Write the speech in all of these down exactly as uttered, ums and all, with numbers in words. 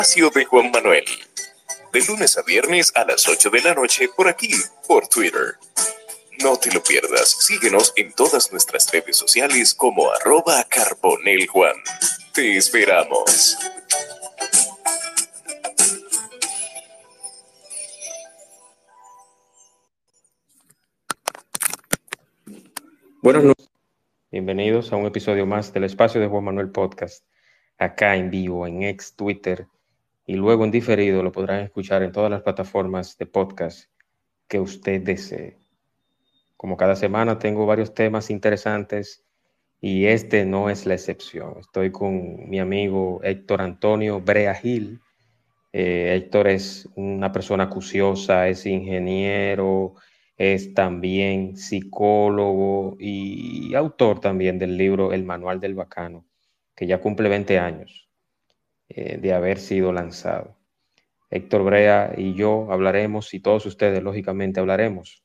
Espacio de Juan Manuel. De lunes a viernes a las ocho de la noche por aquí, por Twitter. No te lo pierdas. Síguenos en todas nuestras redes sociales como arroba carboneljuan. Te esperamos. Buenas noches. Bienvenidos a un episodio más del Espacio de Juan Manuel Podcast. Acá en vivo, en ex Twitter, y luego en diferido lo podrán escuchar en todas las plataformas de podcast que usted desee. Como cada semana tengo varios temas interesantes y este no es la excepción. Estoy con mi amigo Héctor Antonio Brea Gil. Eh, Héctor es una persona acuciosa, es ingeniero, es también psicólogo y autor también del libro El Manual del Bacano, que ya cumple veinte años eh, de haber sido lanzado. Héctor Brea y yo hablaremos, y todos ustedes lógicamente hablaremos,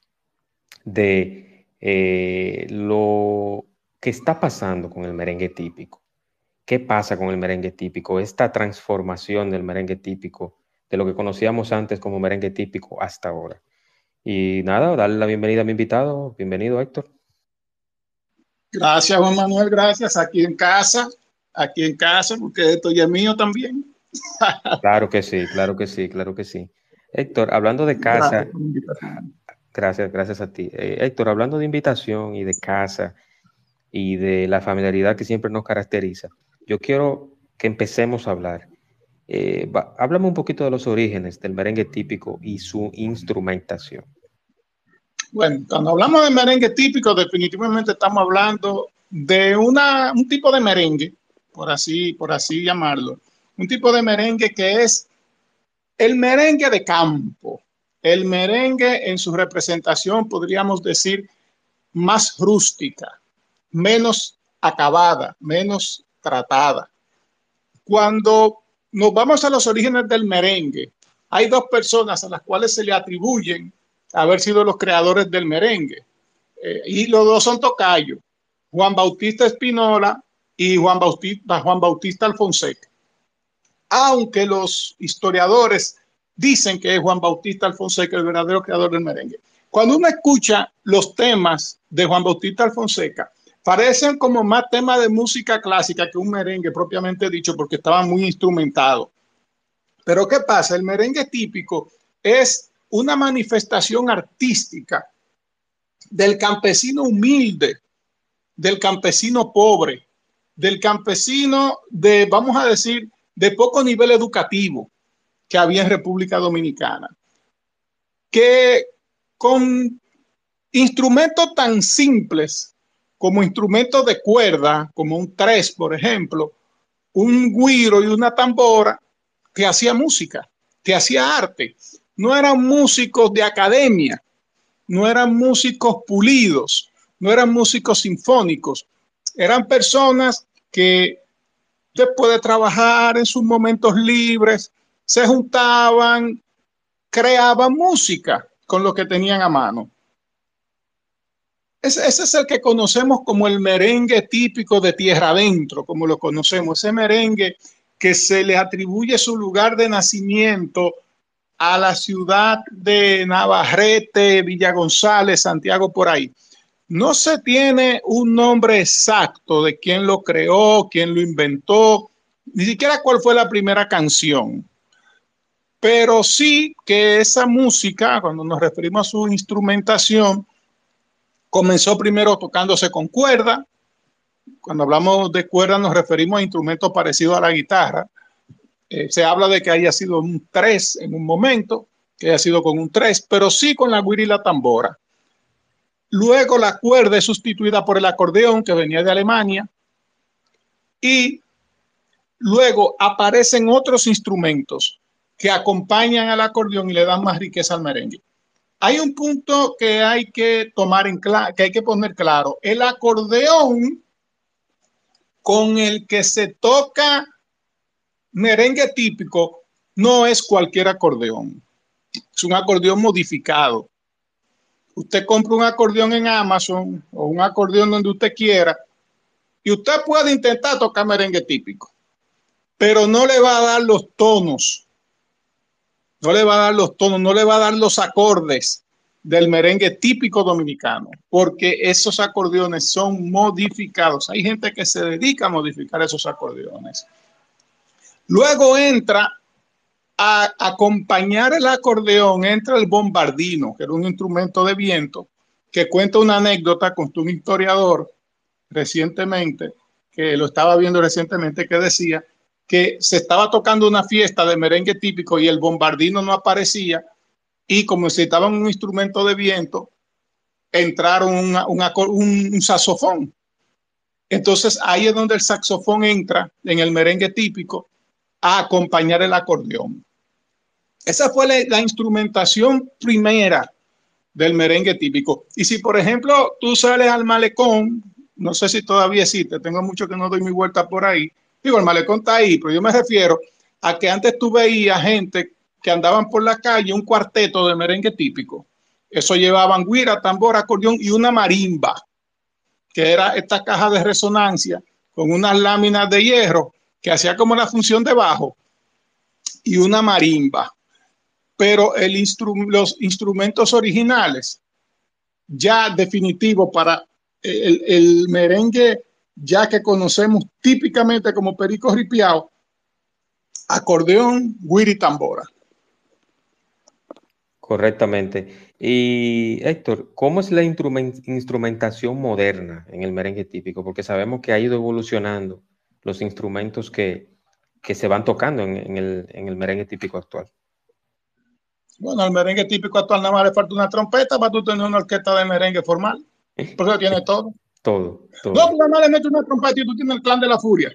de eh, lo que está pasando con el merengue típico. ¿Qué pasa con el merengue típico? Esta transformación del merengue típico, de lo que conocíamos antes como merengue típico hasta ahora. Y nada, darle la bienvenida a mi invitado. Bienvenido, Héctor. Gracias, Juan Manuel, gracias. Aquí en casa, aquí en casa, porque esto ya es mío también. Claro que sí, claro que sí, claro que sí. Héctor, hablando de Gracias casa, por la invitación. gracias, gracias a ti. Eh, Héctor, hablando de invitación y de casa y de la familiaridad que siempre nos caracteriza, yo quiero que empecemos a hablar. Eh, va, háblame un poquito de los orígenes del merengue típico y su instrumentación. Bueno, cuando hablamos de merengue típico, definitivamente estamos hablando de una, un tipo de merengue, por así, por así llamarlo. Un tipo de merengue que es el merengue de campo. El merengue en su representación, podríamos decir, más rústica, menos acabada, menos tratada. Cuando nos vamos a los orígenes del merengue, hay dos personas a las cuales se le atribuyen haber sido los creadores del merengue. Eh, y los dos son tocayos, Juan Bautista Spinola y Juan Bautista, Juan Bautista Alfonseca. Aunque los historiadores dicen que es Juan Bautista Alfonseca el verdadero creador del merengue. Cuando uno escucha los temas de Juan Bautista Alfonseca, parecen como más temas de música clásica que un merengue propiamente dicho, porque estaban muy instrumentados. Pero ¿qué pasa? El merengue típico es una manifestación artística del campesino humilde, del campesino pobre, del campesino de, vamos a decir, de poco nivel educativo que había en República Dominicana, que con instrumentos tan simples como instrumentos de cuerda, como un tres, por ejemplo, un güiro y una tambora, que hacía música, que hacía arte. No eran músicos de academia, no eran músicos pulidos, no eran músicos sinfónicos, eran personas que después de trabajar en sus momentos libres, se juntaban, creaban música con lo que tenían a mano. Ese, ese es el que conocemos como el merengue típico de tierra adentro, como lo conocemos, ese merengue que se le atribuye su lugar de nacimiento a la ciudad de Navarrete, Villa González, Santiago, por ahí. No se tiene un nombre exacto de quién lo creó, quién lo inventó, ni siquiera cuál fue la primera canción. Pero sí que esa música, cuando nos referimos a su instrumentación, comenzó primero tocándose con cuerda. Cuando hablamos de cuerda nos referimos a instrumentos parecidos a la guitarra. Eh, se habla de que haya sido un tres en un momento, que haya sido con un tres, pero sí con la güira y la tambora. Luego la cuerda es sustituida por el acordeón, que venía de Alemania, y luego aparecen otros instrumentos que acompañan al acordeón y le dan más riqueza al merengue. Hay un punto que hay que tomar en claro, que hay que poner claro. El acordeón con el que se toca merengue típico no es cualquier acordeón. Es un acordeón modificado. Usted compra un acordeón en Amazon o un acordeón donde usted quiera y usted puede intentar tocar merengue típico. pero no le va a dar los tonos, no le va a dar los tonos, no le va a dar los acordes del merengue típico dominicano, porque esos acordeones son modificados. Hay gente que se dedica a modificar esos acordeones. Luego entra a acompañar el acordeón, entra el bombardino, que era un instrumento de viento, que cuenta una anécdota con un historiador recientemente, que lo estaba viendo recientemente, que decía que se estaba tocando una fiesta de merengue típico y el bombardino no aparecía, y como necesitaban un instrumento de viento, entraron una, una, un, un saxofón. Entonces ahí es donde el saxofón entra en el merengue típico a acompañar el acordeón. Esa fue la, la instrumentación primera del merengue típico. Y si, por ejemplo, tú sales al malecón, no sé si todavía existe, tengo mucho que no doy mi vuelta por ahí. Digo, el malecón está ahí, pero yo me refiero a que antes tú veías gente que andaban por la calle, un cuarteto de merengue típico. Eso llevaban güira, tambor, acordeón y una marimba, que era esta caja de resonancia con unas láminas de hierro que hacía como la función de bajo, y una marimba. Pero el instru los instrumentos originales, ya definitivos para el, el merengue, ya que conocemos típicamente como perico ripiao, acordeón, güira y tambora. Correctamente. Y Héctor, ¿cómo es la instrument instrumentación moderna en el merengue típico? Porque sabemos que ha ido evolucionando los instrumentos que, que se van tocando en, en, el, en el merengue típico actual. Bueno, al merengue típico actual nada más le falta una trompeta para tú tener una orquesta de merengue formal. Por eso tiene todo. Todo, todo. No, pues nada más le metes una trompeta y tú tienes el clan de la furia.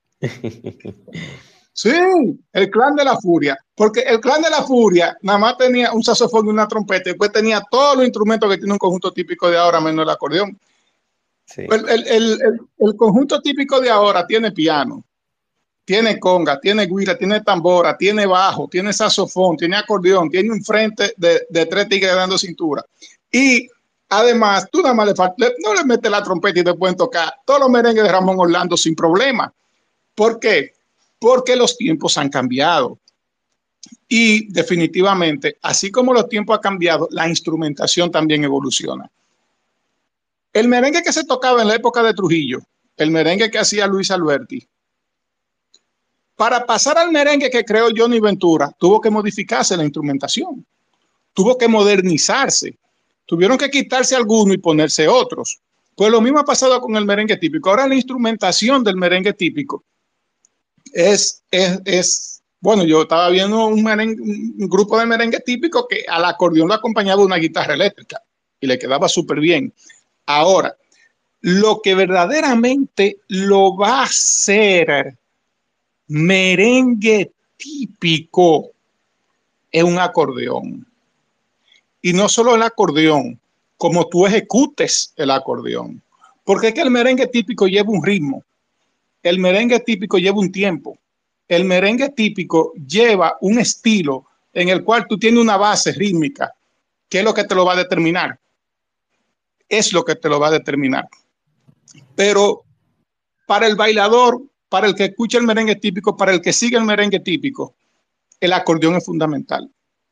Sí, el clan de la furia, porque el clan de la furia nada más tenía un saxofón y una trompeta, y después tenía todos los instrumentos que tiene un conjunto típico de ahora, menos el acordeón. Sí. El, el, el, el, el conjunto típico de ahora tiene piano, tiene conga, tiene guira, tiene tambora, tiene bajo, tiene saxofón, tiene acordeón, tiene un frente de, de tres tigres dando cintura. Y además, tú nada más le falta, no le metes la trompeta y te pueden tocar todos los merengues de Ramón Orlando sin problema. ¿Por qué? Porque los tiempos han cambiado. Y definitivamente, así como los tiempos han cambiado, la instrumentación también evoluciona. El merengue que se tocaba en la época de Trujillo, el merengue que hacía Luis Alberti, para pasar al merengue que creó Johnny Ventura, tuvo que modificarse la instrumentación, tuvo que modernizarse, tuvieron que quitarse algunos y ponerse otros. Pues lo mismo ha pasado con el merengue típico. Ahora la instrumentación del merengue típico Es, es, es, bueno, yo estaba viendo un, merengue, un grupo de merengue típico que al acordeón lo acompañaba una guitarra eléctrica y le quedaba súper bien. Ahora, lo que verdaderamente lo va a hacer merengue típico es un acordeón. Y no solo el acordeón, como tú ejecutes el acordeón. Porque es que el merengue típico lleva un ritmo. El merengue típico lleva un tiempo. El merengue típico lleva un estilo en el cual tú tienes una base rítmica, que es lo que te lo va a determinar. Es lo que te lo va a determinar. Pero para el bailador, para el que escucha el merengue típico, para el que sigue el merengue típico, el acordeón es fundamental.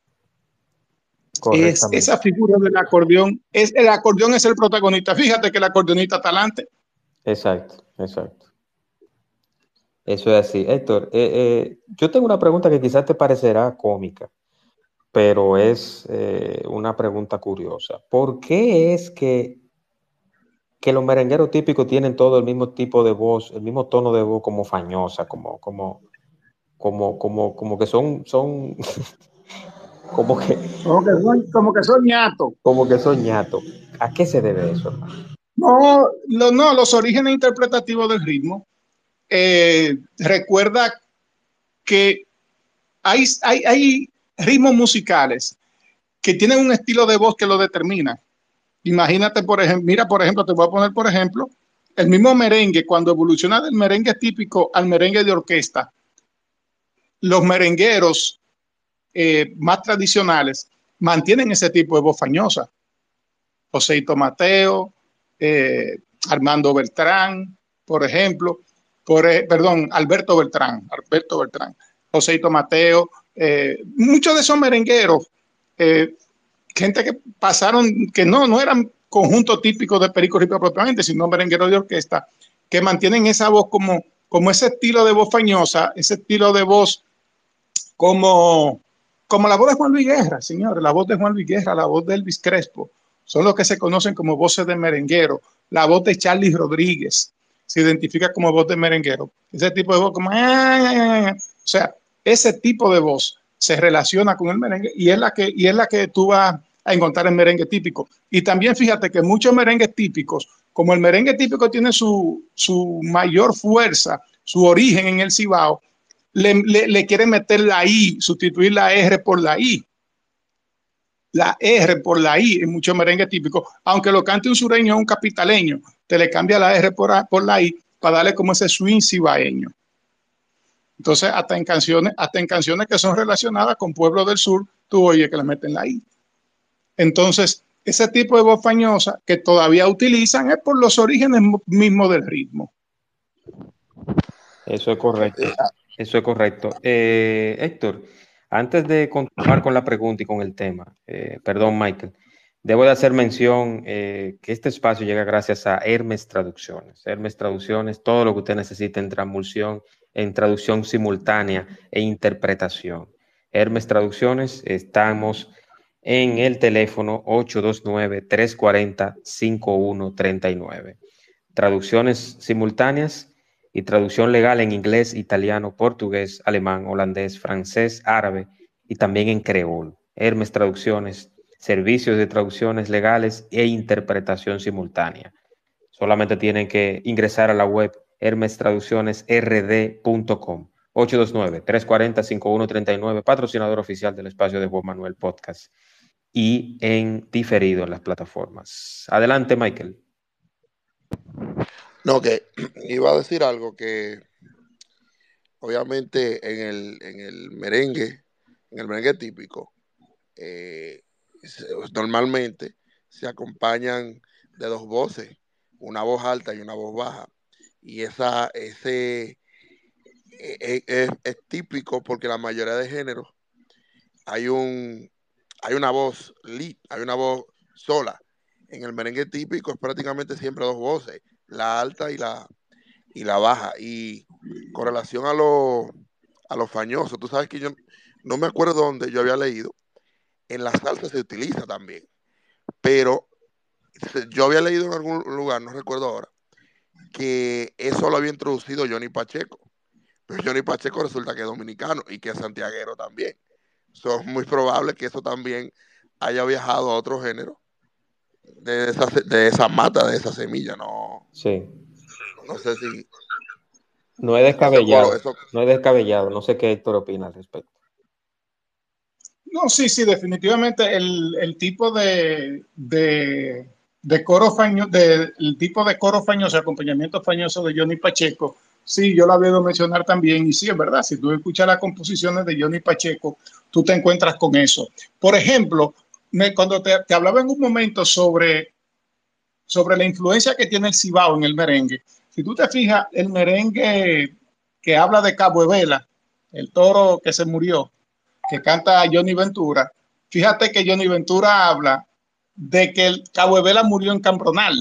Es esa figura del acordeón, es, el acordeón es el protagonista. Fíjate que el acordeonista está adelante. Exacto, exacto. Eso es así. Héctor, eh, eh, yo tengo una pregunta que quizás te parecerá cómica, pero es eh, una pregunta curiosa. ¿Por qué es que, que los merengueros típicos tienen todo el mismo tipo de voz, el mismo tono de voz como fañosa, como, como, como, como, como que son, son como que, como que son, como que son ñatos. Como que son ñatos. ¿A qué se debe eso, hermano? No, lo, no, los orígenes interpretativos del ritmo. Eh, recuerda que hay, hay, hay ritmos musicales que tienen un estilo de voz que lo determina. Imagínate, por ejemplo, mira, por ejemplo, te voy a poner, por ejemplo, el mismo merengue, cuando evoluciona del merengue típico al merengue de orquesta, los merengueros eh, más tradicionales mantienen ese tipo de voz fañosa. Joseito Mateo, eh, Armando Beltrán, por ejemplo, por, eh, perdón, Alberto Beltrán, Alberto Beltrán, Joseito Mateo, eh, muchos de esos merengueros, eh, gente que pasaron, que no, no eran conjuntos típicos de Perico Ripio propiamente, sino merengueros de orquesta, que mantienen esa voz como, como ese estilo de voz fañosa, ese estilo de voz como, como la voz de Juan Luis Guerra, señores, la voz de Juan Luis Guerra, la voz de Elvis Crespo, son los que se conocen como voces de merenguero, la voz de Charlie Rodríguez se identifica como voz de merenguero, ese tipo de voz como, o sea, ese tipo de voz se relaciona con el merengue y es la que, y es la que tú vas a encontrar en merengue típico. Y también fíjate que muchos merengues típicos, como el merengue típico tiene su, su mayor fuerza, su origen en el Cibao, le, le, le quieren meter la I, sustituir la R por la I. La R por la I en muchos merengues típicos, aunque lo cante un sureño o un capitaleño, te le cambia la R por, por la I para darle como ese swing cibaeño. Entonces, hasta en canciones, hasta en canciones que son relacionadas con pueblos del sur, tú oyes que le meten la I. Entonces, ese tipo de voz fañosa que todavía utilizan es por los orígenes mismos del ritmo. Eso es correcto. Eso es correcto. Eh, Héctor, antes de continuar con la pregunta y con el tema, eh, perdón, Michael, debo de hacer mención eh, que este espacio llega gracias a Hermes Traducciones. Hermes Traducciones, todo lo que usted necesita en transmisión, en traducción simultánea e interpretación. Hermes Traducciones, estamos en el teléfono ocho dos nueve, tres cuatro cero, cinco uno tres nueve. Traducciones simultáneas y traducción legal en inglés, italiano, portugués, alemán, holandés, francés, árabe y también en creol. Hermes Traducciones, servicios de traducciones legales e interpretación simultánea. Solamente tienen que ingresar a la web hermes traducciones r d punto com. ocho dos nueve, tres cuatro cero, cinco uno tres nueve, patrocinador oficial del espacio de Juan Manuel Podcast y en diferido en las plataformas. Adelante, Michael. No, que iba a decir algo que obviamente en el, en el merengue, en el merengue típico, eh, se, normalmente se acompañan de dos voces, una voz alta y una voz baja. Y esa, ese es, es, es típico porque la mayoría de géneros hay un hay una voz lead, hay una voz sola. En el merengue típico es prácticamente siempre dos voces, la alta y la, y la baja. Y con relación a lo, a lo fañoso, tú sabes que yo no me acuerdo dónde yo había leído, en la salsa se utiliza también, pero yo había leído en algún lugar, no recuerdo ahora, que eso lo había introducido Johnny Pacheco, pero Johnny Pacheco resulta que es dominicano y que es santiaguero también. Son muy probable que eso también haya viajado a otro género de esa, de esa mata, de esa semilla, no. Sí. No sé si. No es descabellado. Eso, eso, no es descabellado. No sé qué Héctor opina al respecto. No, sí, sí, definitivamente el, el tipo de, de, de coro fañoso, de, el tipo de coro fañoso, acompañamiento fañoso de Johnny Pacheco, sí, yo lo había de mencionar también, y sí, es verdad, si tú escuchas las composiciones de Johnny Pacheco, tú te encuentras con eso. Por ejemplo, me, cuando te, te hablaba en un momento sobre, sobre la influencia que tiene el Cibao en el merengue, si tú te fijas, el merengue que habla de Cabo de Vela, el toro que se murió, que canta Johnny Ventura, fíjate que Johnny Ventura habla de que el Cabo de Vela murió en Cambronal,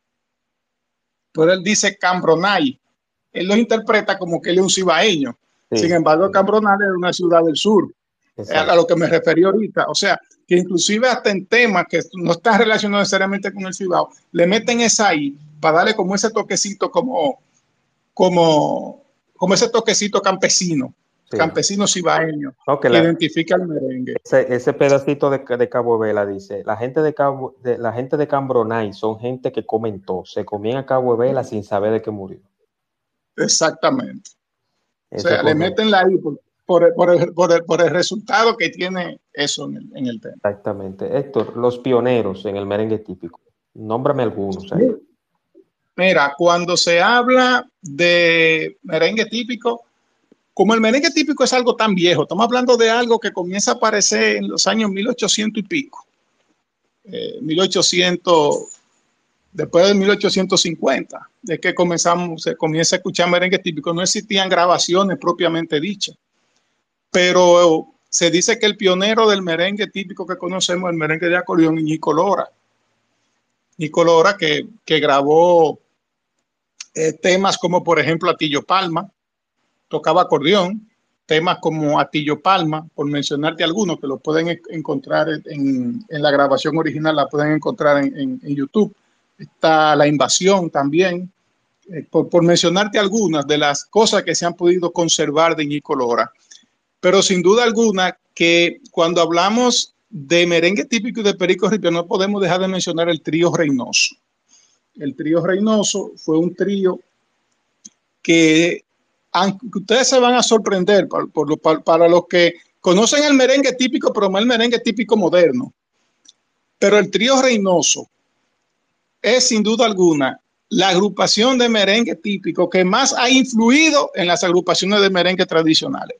pero él dice Cambronay, él lo interpreta como que él es un cibaeño, sí, sin embargo sí. Cambronal es una ciudad del sur, exacto, a lo que me referí ahorita, o sea, que inclusive hasta en temas que no están relacionados necesariamente con el Cibao, le meten esa ahí para darle como ese toquecito como, como, como ese toquecito campesino. Sí. Campesino cibaeño, no, que, que la, identifica el merengue. Ese, ese pedacito de, de Cabo Vela dice, la gente de Cabo, de, la gente de Cambronay son gente que comentó, se comían a Cabo Vela sin saber de qué murió. Exactamente. Eso o sea, le meten la I por, por, por, el, por, el, por el resultado que tiene eso en el, en el tema. Exactamente. Héctor, los pioneros en el merengue típico, nómbrame algunos. Ahí. Mira, cuando se habla de merengue típico, como el merengue típico es algo tan viejo, estamos hablando de algo que comienza a aparecer en los años mil ochocientos y pico, eh, mil ochocientos, después de mil ochocientos cincuenta, de que comenzamos, se comienza a escuchar merengue típico. No existían grabaciones propiamente dichas, pero se dice que el pionero del merengue típico que conocemos, el merengue de acordeón, es Ñico Lora. Ñico Lora que, que grabó eh, temas como, por ejemplo, Atillo Palma, tocaba acordeón, temas como Atillo Palma, por mencionarte algunos, que lo pueden encontrar en, en la grabación original, la pueden encontrar en, en, en YouTube. Está La Invasión también, eh, por, por mencionarte algunas de las cosas que se han podido conservar de Ñico Lora. Pero sin duda alguna que cuando hablamos de merengue típico y de Perico Ripio, no podemos dejar de mencionar el trío Reynoso. El trío Reynoso fue un trío que, aunque ustedes se van a sorprender por, por, por, para los que conocen el merengue típico, pero no el merengue típico moderno. Pero el trío Reynoso es sin duda alguna la agrupación de merengue típico que más ha influido en las agrupaciones de merengue tradicionales.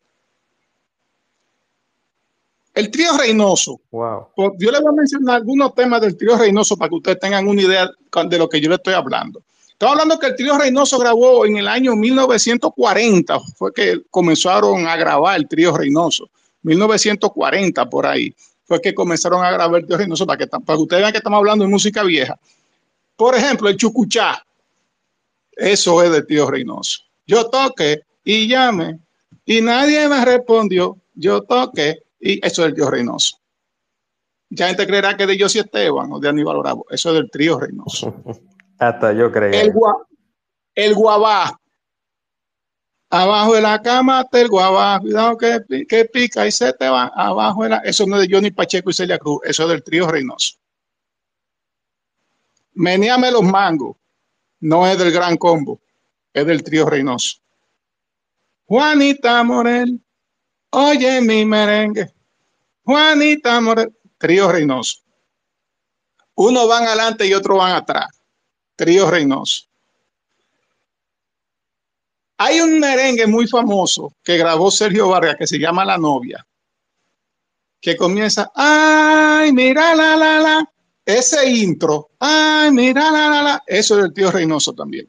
El trío Reynoso. Wow. Yo les voy a mencionar algunos temas del trío Reynoso para que ustedes tengan una idea de lo que yo les estoy hablando. Estamos hablando que el trío Reynoso grabó en el año mil novecientos cuarenta, fue que comenzaron a grabar el trío Reynoso. mil novecientos cuarenta por ahí fue que comenzaron a grabar el trío Reynoso, para que, para que ustedes vean que estamos hablando de música vieja. Por ejemplo, el Chucuchá, eso es del trío Reynoso. Yo toqué y llamé y nadie me respondió. Yo toqué y eso es del trío Reynoso. Ya gente creerá que es de José Esteban o de Aníbal Bravo. Eso es del trío Reynoso. Hasta yo creía. El, gua, el guabá. Abajo de la cama está el guabá. Cuidado que, que pica y se te va. Abajo de la... Eso no es de Johnny Pacheco y Celia Cruz. Eso es del trío Reynoso. Menéame los mangos. No es del Gran Combo. Es del trío Reynoso. Juanita Morel. Oye mi merengue. Juanita Morel. Trío Reynoso. Unos van adelante y otros van atrás. Trío Reynoso. Hay un merengue muy famoso que grabó Sergio Vargas que se llama La Novia, que comienza, ay, mira la la la, ese intro, ay, mira la la la, eso es del trío Reynoso también.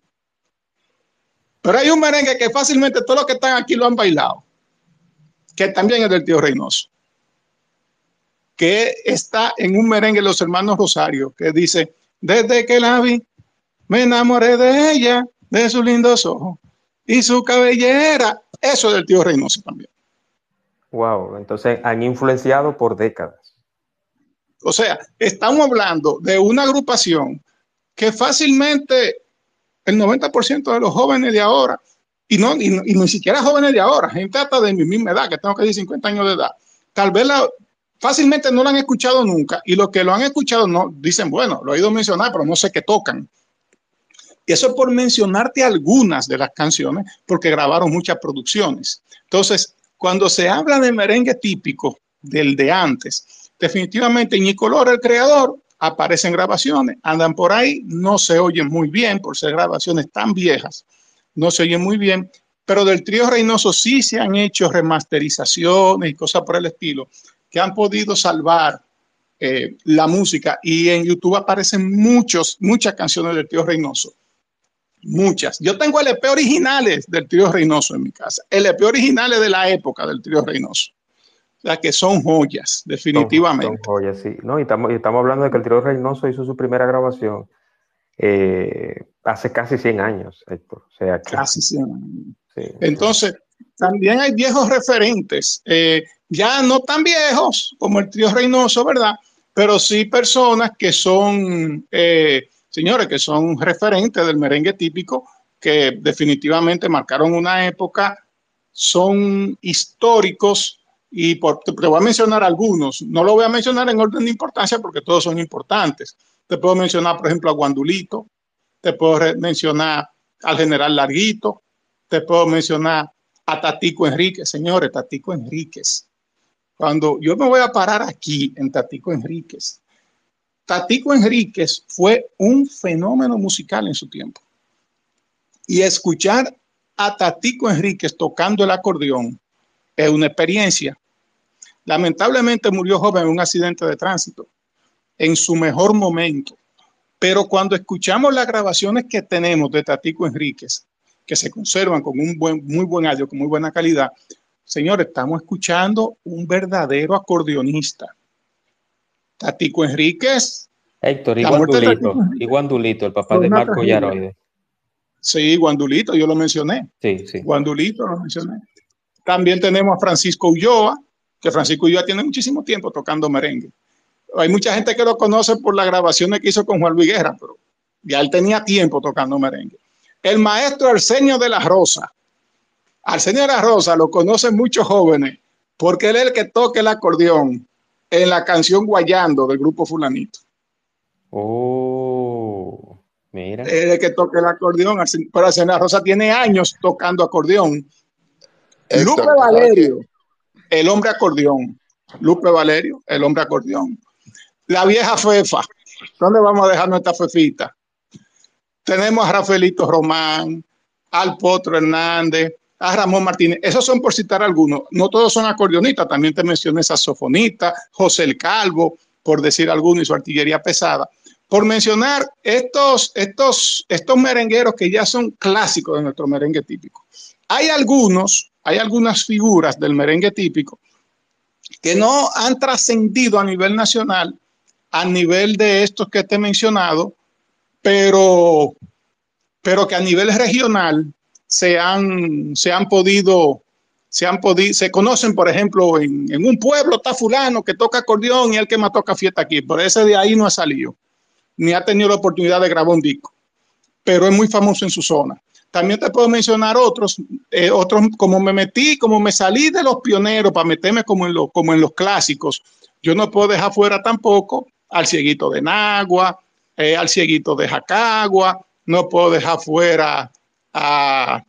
Pero hay un merengue que fácilmente todos los que están aquí lo han bailado, que también es del trío Reynoso, que está en un merengue de los hermanos Rosario, que dice, desde que la vi, me enamoré de ella, de sus lindos ojos y su cabellera. Eso es del trío Reynoso también. Wow, entonces han influenciado por décadas. O sea, estamos hablando de una agrupación que fácilmente el noventa por ciento de los jóvenes de ahora, y, no, y, y ni siquiera jóvenes de ahora, gente hasta de mi misma edad, que tengo que decir cincuenta años de edad, tal vez la, fácilmente no lo han escuchado nunca, y los que lo han escuchado no dicen, bueno, lo he oído mencionar, pero no sé qué tocan. Y eso es por mencionarte algunas de las canciones, porque grabaron muchas producciones. Entonces, cuando se habla de merengue típico del de antes, definitivamente Ñico Lora, el creador, aparece en grabaciones, andan por ahí, no se oyen muy bien por ser grabaciones tan viejas, no se oyen muy bien, pero del trío Reynoso sí se han hecho remasterizaciones y cosas por el estilo que han podido salvar eh, la música, y en YouTube aparecen muchos, muchas canciones del trío Reynoso. Muchas. Yo tengo L P originales del trío Reynoso en mi casa. L P originales de la época del trío Reynoso. O sea, que son joyas, definitivamente. Son, son joyas, sí. No, y estamos, y estamos hablando de que el trío Reynoso hizo su primera grabación eh, hace casi cien años, Héctor. O sea, que, casi cien años. Sí, entonces, sí. También hay viejos referentes, eh, ya no tan viejos como el trío Reynoso, ¿verdad? Pero sí personas que son... Eh, señores, que son referentes del merengue típico, que definitivamente marcaron una época, son históricos, y por, te, te voy a mencionar algunos. No lo voy a mencionar en orden de importancia porque todos son importantes. Te puedo mencionar, por ejemplo, a Guandulito, te puedo mencionar al General Larguito, te puedo mencionar a Tatico Enríquez. Señores, Tatico Enríquez. Cuando yo me voy a parar aquí en Tatico Enríquez, Tatico Enríquez fue un fenómeno musical en su tiempo. Y escuchar a Tatico Enríquez tocando el acordeón es una experiencia. Lamentablemente murió joven en un accidente de tránsito, en su mejor momento. Pero cuando escuchamos las grabaciones que tenemos de Tatico Enríquez, que se conservan con un buen, muy buen audio, con muy buena calidad, señores, estamos escuchando un verdadero acordeonista. Tatico Enríquez. Héctor, y Guandulito, y Guandulito, el papá de Marco Yaroide. Sí, Guandulito, yo lo mencioné. Sí, sí. Guandulito lo mencioné. También tenemos a Francisco Ulloa, que Francisco Ulloa tiene muchísimo tiempo tocando merengue. Hay mucha gente que lo conoce por las grabaciones que hizo con Juan Luis Guerra, pero ya él tenía tiempo tocando merengue. El maestro Arsenio de la Rosa. Arsenio de la Rosa lo conocen muchos jóvenes porque él es el que toca el acordeón en la canción Guayando del grupo Fulanito. Oh, mira. Es el que toca el acordeón, pero Arsenio de la Rosa tiene años tocando acordeón. Héctor, Lupe Valerio, el hombre acordeón. Lupe Valerio, el hombre acordeón. La vieja Fefa. ¿Dónde vamos a dejar nuestra Fefita? Tenemos a Rafaelito Román, al Potro Hernández, a Ramón Martínez. Esos son por citar algunos. No todos son acordeonistas. También te mencioné saxofonista, José el Calvo, por decir alguno, y su artillería pesada. Por mencionar estos, estos, estos merengueros que ya son clásicos de nuestro merengue típico. Hay algunos, hay algunas figuras del merengue típico que no han trascendido a nivel nacional, a nivel de estos que te he mencionado, pero, pero que a nivel regional se han, se han podido, se han podido, se conocen, por ejemplo, en, en un pueblo está fulano que toca acordeón y el que más toca fiesta aquí, pero ese de ahí no ha salido, ni ha tenido la oportunidad de grabar un disco, pero es muy famoso en su zona. También te puedo mencionar otros, eh, otros como me metí, como me salí de los pioneros para meterme como en, lo, como en los clásicos. Yo no puedo dejar fuera tampoco al Cieguito de Nagua, eh, al Cieguito de Jacagua, no puedo dejar fuera a,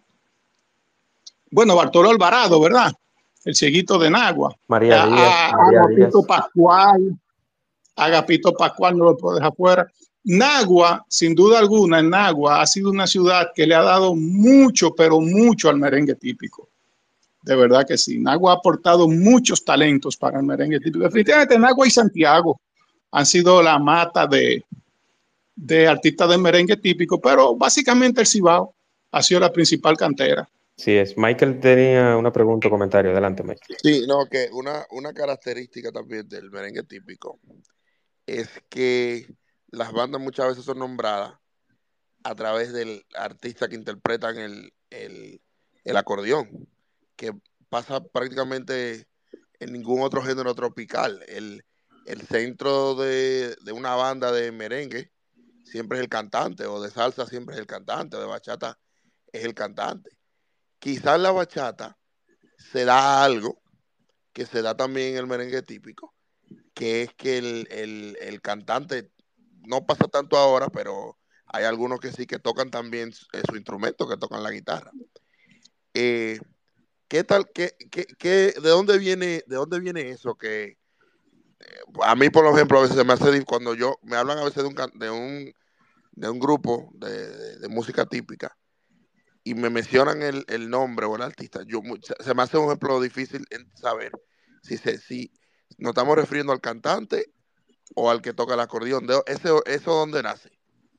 bueno, Bartolo Alvarado, ¿verdad? El Cieguito de Nagua. María a, Díaz. A, María a Agapito Díaz. Pascual, Agapito Pascual no lo puedo dejar fuera. Nagua, sin duda alguna, en Nagua ha sido una ciudad que le ha dado mucho, pero mucho al merengue típico. De verdad que sí. Nagua ha aportado muchos talentos para el merengue típico. Definitivamente Nagua y Santiago han sido la mata de, de artistas de merengue típico, pero básicamente el Cibao ha sido la principal cantera. Sí, es. Michael tenía una pregunta o comentario. Adelante, Michael. Sí, no, que una, una característica también del merengue típico es que las bandas muchas veces son nombradas a través del artista que interpretan el, el, el acordeón, que pasa prácticamente en ningún otro género tropical. El, el centro de, de una banda de merengue siempre es el cantante, o de salsa siempre es el cantante, o de bachata es el cantante. Quizás la bachata se da algo que se da también en el merengue típico, que es que el, el, el cantante no pasa tanto ahora, pero hay algunos que sí que tocan también eh, su instrumento, que tocan la guitarra. Eh, ¿Qué tal? Qué, qué, qué, ¿De dónde viene, de dónde viene eso? Que eh, a mí, por ejemplo, a veces se me hace cuando yo me hablan a veces de un de un, de un grupo de, de, de música típica y me mencionan el, el nombre o el artista. Yo se me hace un ejemplo difícil en saber si se si nos estamos refiriendo al cantante o al que toca el acordeón. De, ese, ¿Eso dónde nace?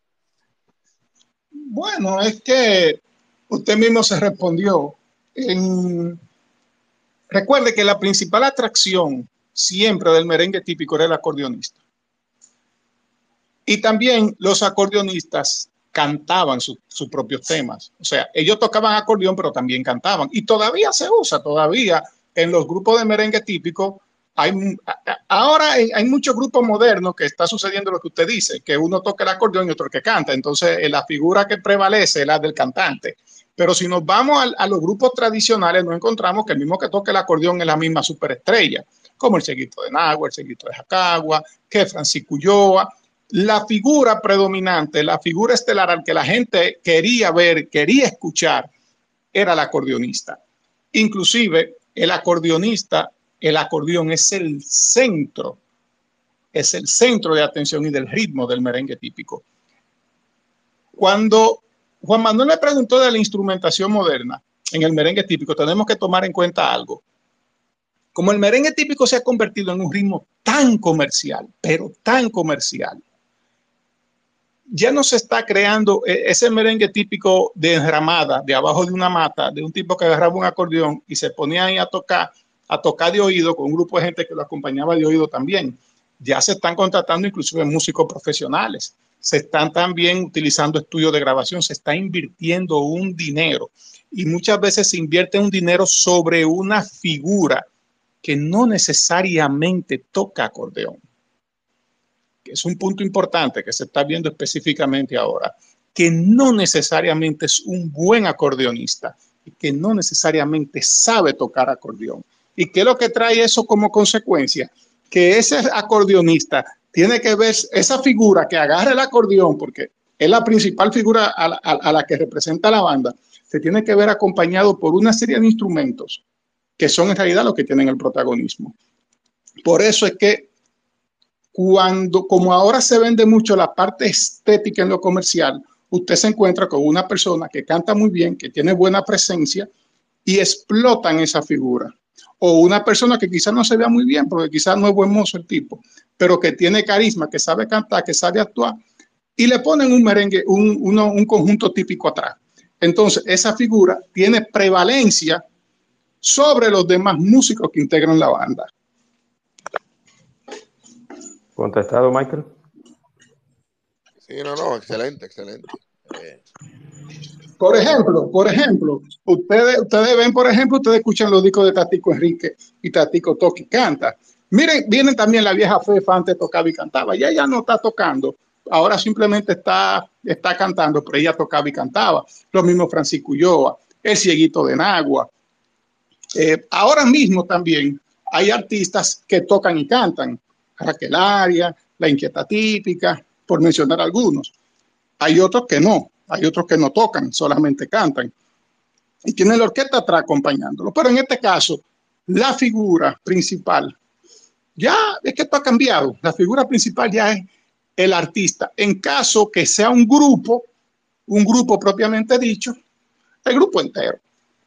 Bueno, es que usted mismo se respondió. En... Recuerde que la principal atracción siempre del merengue típico era el acordeonista. Y también los acordeonistas cantaban sus su propios temas. O sea, ellos tocaban acordeón, pero también cantaban. Y todavía se usa, todavía en los grupos de merengue típico. Hay, ahora hay, hay muchos grupos modernos que está sucediendo lo que usted dice, que uno toca el acordeón y otro que canta. Entonces, la figura que prevalece es la del cantante. Pero si nos vamos a, a los grupos tradicionales, nos encontramos que el mismo que toca el acordeón es la misma superestrella, como el Cieguito de Nagua, el Cieguito de Jacagua, que Francisco Ulloa. La figura predominante, la figura estelar al que la gente quería ver, quería escuchar, era el acordeonista. Inclusive, el acordeonista, el acordeón es el centro, es el centro de atención y del ritmo del merengue típico. Cuando Juan Manuel me preguntó de la instrumentación moderna en el merengue típico, tenemos que tomar en cuenta algo. Como el merengue típico se ha convertido en un ritmo tan comercial, pero tan comercial, ya no se está creando ese merengue típico de enramada, de abajo de una mata, de un tipo que agarraba un acordeón y se ponía ahí a tocar, a tocar de oído con un grupo de gente que lo acompañaba de oído también. Ya se están contratando inclusive músicos profesionales, se están también utilizando estudios de grabación, se está invirtiendo un dinero y muchas veces se invierte un dinero sobre una figura que no necesariamente toca acordeón. Es un punto importante que se está viendo específicamente ahora, que no necesariamente es un buen acordeonista y que no necesariamente sabe tocar acordeón. ¿Y qué es lo que trae eso como consecuencia? Que ese acordeonista tiene que ver esa figura que agarra el acordeón, porque es la principal figura a la, a, a la que representa la banda, se tiene que ver acompañado por una serie de instrumentos que son en realidad los que tienen el protagonismo. Por eso es que cuando, como ahora se vende mucho la parte estética en lo comercial, usted se encuentra con una persona que canta muy bien, que tiene buena presencia y explotan esa figura. O una persona que quizás no se vea muy bien, porque quizás no es buen mozo el tipo, pero que tiene carisma, que sabe cantar, que sabe actuar, y le ponen un merengue, un, uno, un conjunto típico atrás. Entonces, esa figura tiene prevalencia sobre los demás músicos que integran la banda. ¿Contestado, Michael? Sí, no, no, excelente, excelente. Eh. Por ejemplo, por ejemplo, ustedes, ustedes ven, por ejemplo, ustedes escuchan los discos de Tatico Enrique y Tatico Toki canta. Miren, vienen también la vieja Fefa, antes tocaba y cantaba, y ella no está tocando, ahora simplemente está, está cantando, pero ella tocaba y cantaba. Lo mismo Francisco Ulloa, el Cieguito de Nagua. Eh, ahora mismo también hay artistas que tocan y cantan, Raquel Arias, La Inquieta Típica, por mencionar algunos. Hay otros que no, hay otros que no tocan, solamente cantan. Y tienen la orquesta atrás acompañándolo. Pero en este caso, la figura principal, ya es que esto ha cambiado. La figura principal ya es el artista. En caso que sea un grupo, un grupo propiamente dicho, el grupo entero.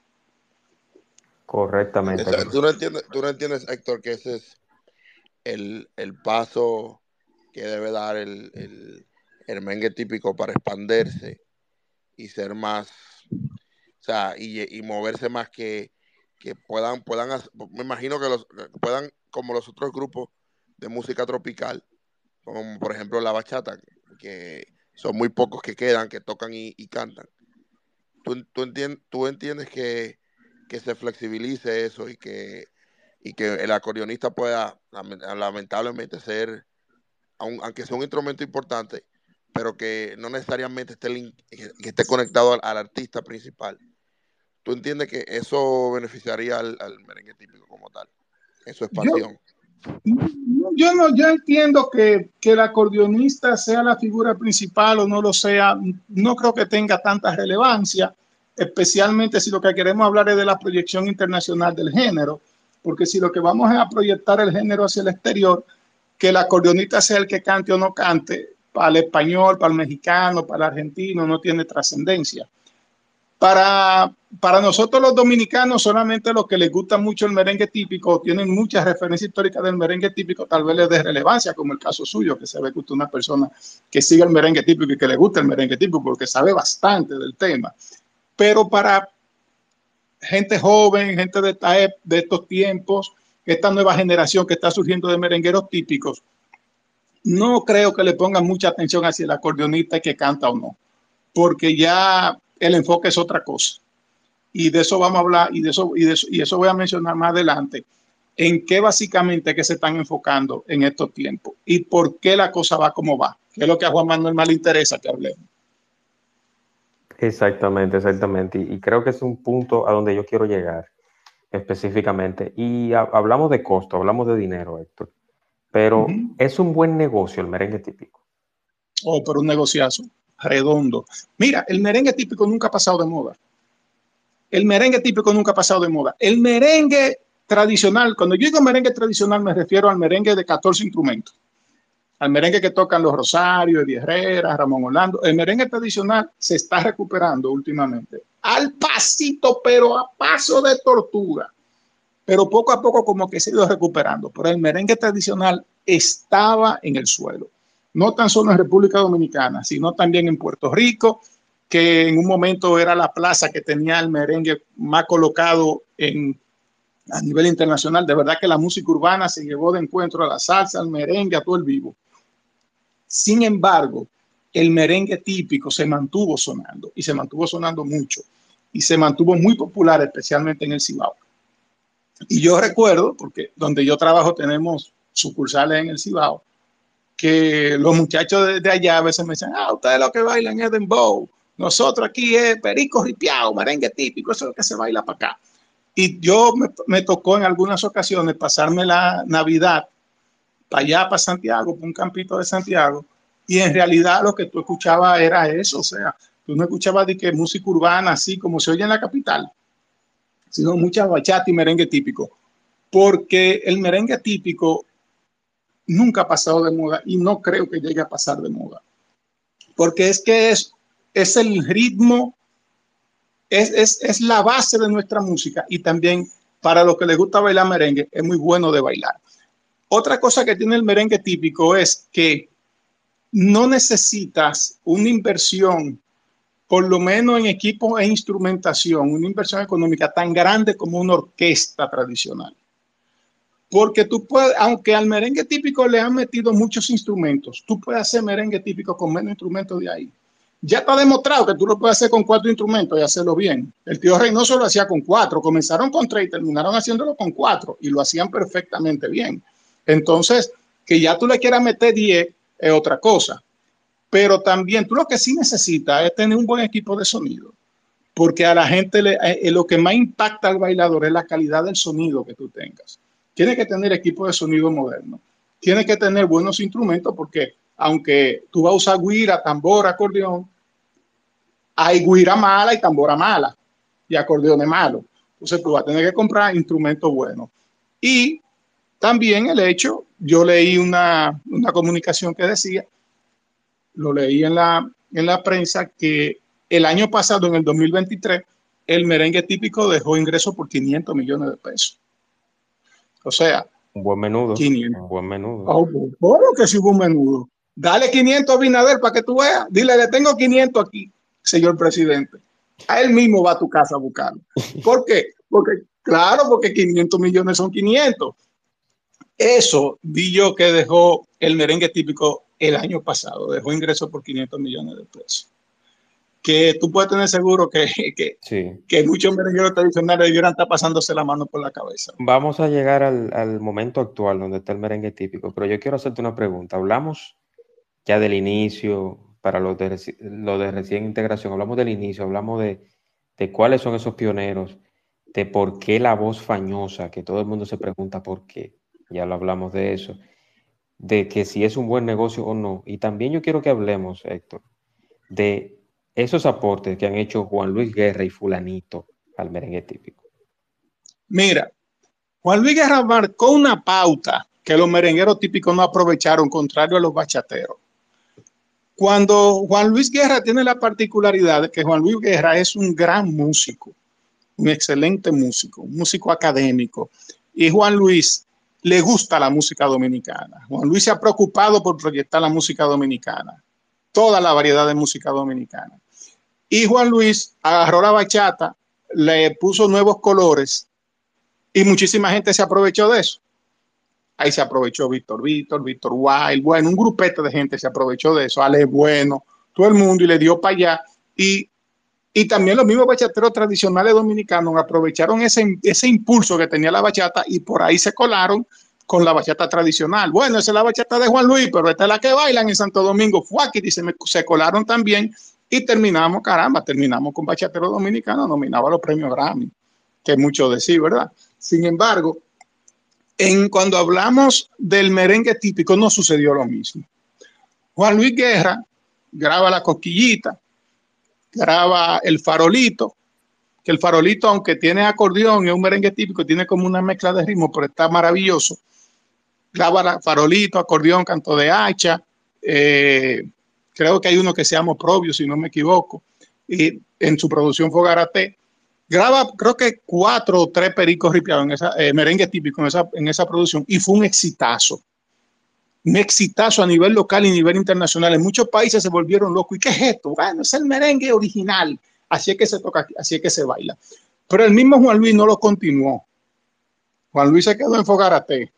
Correctamente. O sea, ¿tú, no entiendes, tú no entiendes, Héctor, que ese es el, el paso que debe dar el, el, el merengue típico para expandirse y ser más, o sea, y, y moverse más, que, que puedan, puedan, me imagino que los puedan, como los otros grupos de música tropical, como por ejemplo la bachata, que son muy pocos que quedan, que tocan y, y cantan. ¿Tú, tú, entiendes, tú entiendes que, que se flexibilice eso y que, y que el acordeonista pueda lamentablemente ser, aunque sea un instrumento importante, pero que no necesariamente esté, link, que esté conectado al, al artista principal? ¿Tú entiendes que eso beneficiaría al, al merengue típico como tal, en su expansión? Yo, yo no, yo entiendo que, que el acordeonista sea la figura principal o no lo sea, no creo que tenga tanta relevancia, especialmente si lo que queremos hablar es de la proyección internacional del género, porque si lo que vamos es a proyectar el género hacia el exterior, que el acordeonista sea el que cante o no cante, para el español, para el mexicano, para el argentino, no tiene trascendencia. Para, para nosotros los dominicanos, solamente los que les gusta mucho el merengue típico, tienen muchas referencias históricas del merengue típico, tal vez les dé relevancia, como el caso suyo, que se ve que usted es una persona que sigue el merengue típico y que le gusta el merengue típico, porque sabe bastante del tema. Pero para gente joven, gente de, esta, de estos tiempos, esta nueva generación que está surgiendo de merengueros típicos, no creo que le pongan mucha atención hacia el acordeonista que canta o no, porque ya el enfoque es otra cosa. Y de eso vamos a hablar y de eso, y de eso, y eso voy a mencionar más adelante, en qué básicamente que se están enfocando en estos tiempos y por qué la cosa va como va, que es lo que a Juan Manuel más le interesa que hablemos. Exactamente, exactamente. Y, y creo que es un punto a donde yo quiero llegar específicamente. Y a, hablamos de costo, hablamos de dinero, Héctor. Pero uh-huh. ¿Es un buen negocio el merengue típico? Oh, pero un negociazo redondo. Mira, el merengue típico nunca ha pasado de moda. El merengue típico nunca ha pasado de moda. El merengue tradicional, cuando yo digo merengue tradicional, me refiero al merengue de catorce instrumentos. Al merengue que tocan los Rosarios, Eddie Herrera, Ramón Orlando. El merengue tradicional se está recuperando últimamente. Al pasito, pero a paso de tortuga. Pero poco a poco como que se ha ido recuperando. Pero el merengue tradicional estaba en el suelo. no tan solo en República Dominicana, sino también en Puerto Rico, que en un momento era la plaza que tenía el merengue más colocado en, a nivel internacional. De verdad que la música urbana se llevó de encuentro a la salsa, al merengue, a todo el vivo. Sin embargo, el merengue típico se mantuvo sonando y se mantuvo sonando mucho y se mantuvo muy popular, especialmente en el Cibao. Y yo recuerdo, porque donde yo trabajo tenemos sucursales en el Cibao, que los muchachos de, de allá a veces me dicen, ah, ustedes lo que bailan es dembow, nosotros aquí es perico ripiao, merengue típico, eso es lo que se baila para acá. Y yo me, me tocó en algunas ocasiones pasarme la Navidad para allá, para Santiago, para un campito de Santiago, y en realidad lo que tú escuchabas era eso, o sea, tú no escuchabas de que música urbana así como se oye en la capital, sino mucha bachata y merengue típico, porque el merengue típico nunca ha pasado de moda y no creo que llegue a pasar de moda, porque es que es, es el ritmo, es, es, es la base de nuestra música y también para los que les gusta bailar merengue es muy bueno de bailar. Otra cosa que tiene el merengue típico es que no necesitas una inversión, por lo menos en equipo e instrumentación, una inversión económica tan grande como una orquesta tradicional. Porque tú puedes, aunque al merengue típico le han metido muchos instrumentos, tú puedes hacer merengue típico con menos instrumentos de ahí. Ya está demostrado que tú lo puedes hacer con cuatro instrumentos y hacerlo bien. El tío Reynoso lo hacía con cuatro, comenzaron con tres y terminaron haciéndolo con cuatro y lo hacían perfectamente bien. Entonces, que ya tú le quieras meter diez es otra cosa. Pero también tú lo que sí necesitas es tener un buen equipo de sonido, porque a la gente le, eh, lo que más impacta al bailador es la calidad del sonido que tú tengas. Tienes que tener equipo de sonido moderno. Tienes que tener buenos instrumentos porque aunque tú vas a usar guira, tambor, acordeón, hay guira mala y tambora mala y acordeones malos. Entonces tú vas a tener que comprar instrumentos buenos. Y también el hecho, yo leí una, una comunicación que decía, lo leí en la, en la prensa, que el año pasado, en el dos mil veintitrés, el merengue típico dejó ingresos por quinientos millones de pesos. O sea, un buen menudo. quinientos. Un buen menudo. Oh, bueno, que sí hubo un menudo. Dale quinientos a Binader para que tú veas. Dile, le tengo quinientos aquí, señor presidente. A él mismo va a tu casa a buscarlo. ¿Por qué? Porque, claro, porque quinientos millones son quinientos. Eso vi yo que dejó el merengue típico el año pasado. Dejó ingresos por quinientos millones de pesos. Que tú puedes tener seguro que, que, sí. que muchos merengueros tradicionales debieran estar pasándose la mano por la cabeza. Vamos a llegar al, al momento actual donde está el merengue típico, pero yo quiero hacerte una pregunta. Hablamos ya del inicio, para los de, lo de recién integración, hablamos del inicio, hablamos de, de cuáles son esos pioneros, de por qué la voz fañosa, que todo el mundo se pregunta por qué, ya lo hablamos de eso, de que si es un buen negocio o no. Y también yo quiero que hablemos, Héctor, de esos aportes que han hecho Juan Luis Guerra y fulanito al merengue típico. Mira, Juan Luis Guerra marcó una pauta que los merengueros típicos no aprovecharon, contrario a los bachateros. Cuando Juan Luis Guerra tiene la particularidad de que Juan Luis Guerra es un gran músico, un excelente músico, un músico académico, y Juan Luis le gusta la música dominicana. Juan Luis se ha preocupado por proyectar la música dominicana, toda la variedad de música dominicana. Y Juan Luis agarró la bachata, le puso nuevos colores y muchísima gente se aprovechó de eso. Ahí se aprovechó Víctor Víctor, Víctor Wild, bueno, un grupete de gente se aprovechó de eso, Ale Bueno, todo el mundo, y le dio para allá. Y, y también los mismos bachateros tradicionales dominicanos aprovecharon ese, ese impulso que tenía la bachata y por ahí se colaron con la bachata tradicional. Bueno, esa es la bachata de Juan Luis, pero esta es la que bailan en Santo Domingo. Fue aquí y se, me, se colaron también y terminamos, caramba, terminamos con bachateros dominicanos, nominaba los premios Grammy, que es mucho decir, ¿verdad? Sin embargo, en, cuando hablamos del merengue típico no sucedió lo mismo. Juan Luis Guerra graba La Cosquillita, graba El Farolito, que el Farolito, aunque tiene acordeón y es un merengue típico, tiene como una mezcla de ritmo, pero está maravilloso. Graba Farolito, acordeón, canto de hacha, eh, creo que hay uno que se llama Oprobio, si no me equivoco, y en su producción Fogarate. Graba, creo que cuatro o tres pericos ripiados en esa, eh, merengue típico en esa, en esa producción, y fue un exitazo. un exitazo a nivel local y a nivel internacional. En muchos países se volvieron locos. ¿Y qué es esto? Bueno, es el merengue original. Así es que se toca, así es que se baila. Pero el mismo Juan Luis no lo continuó. Juan Luis se quedó en Fogarate.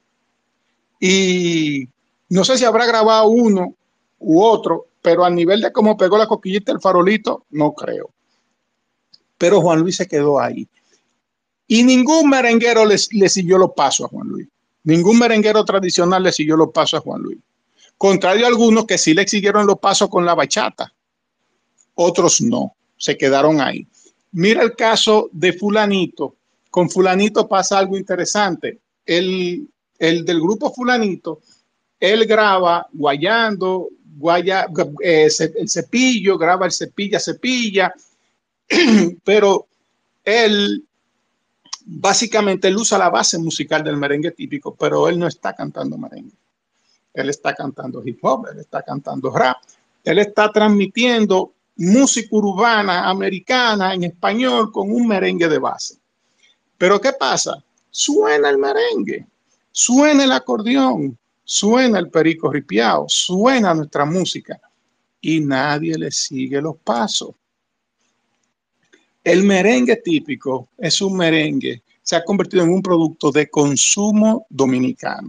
Y no sé si habrá grabado uno u otro, pero a nivel de cómo pegó la coquillita el farolito, no creo. Pero Juan Luis se quedó ahí. Y ningún merenguero le, le siguió los pasos a Juan Luis. Ningún merenguero tradicional le siguió los pasos a Juan Luis. Contrario a algunos que sí le siguieron los pasos con la bachata. Otros no, se quedaron ahí. Mira el caso de Fulanito. Con Fulanito pasa algo interesante. El, el del grupo Fulanito, él graba guayando, guaya, eh, el cepillo, graba el cepilla, cepilla, pero él básicamente él usa la base musical del merengue típico, pero él no está cantando merengue. Él está cantando hip hop, él está cantando rap, él está transmitiendo música urbana americana en español con un merengue de base. Pero ¿qué pasa? Suena el merengue, suena el acordeón, suena el perico ripiao, suena nuestra música y nadie le sigue los pasos. El merengue típico es un merengue, se ha convertido en un producto de consumo dominicano.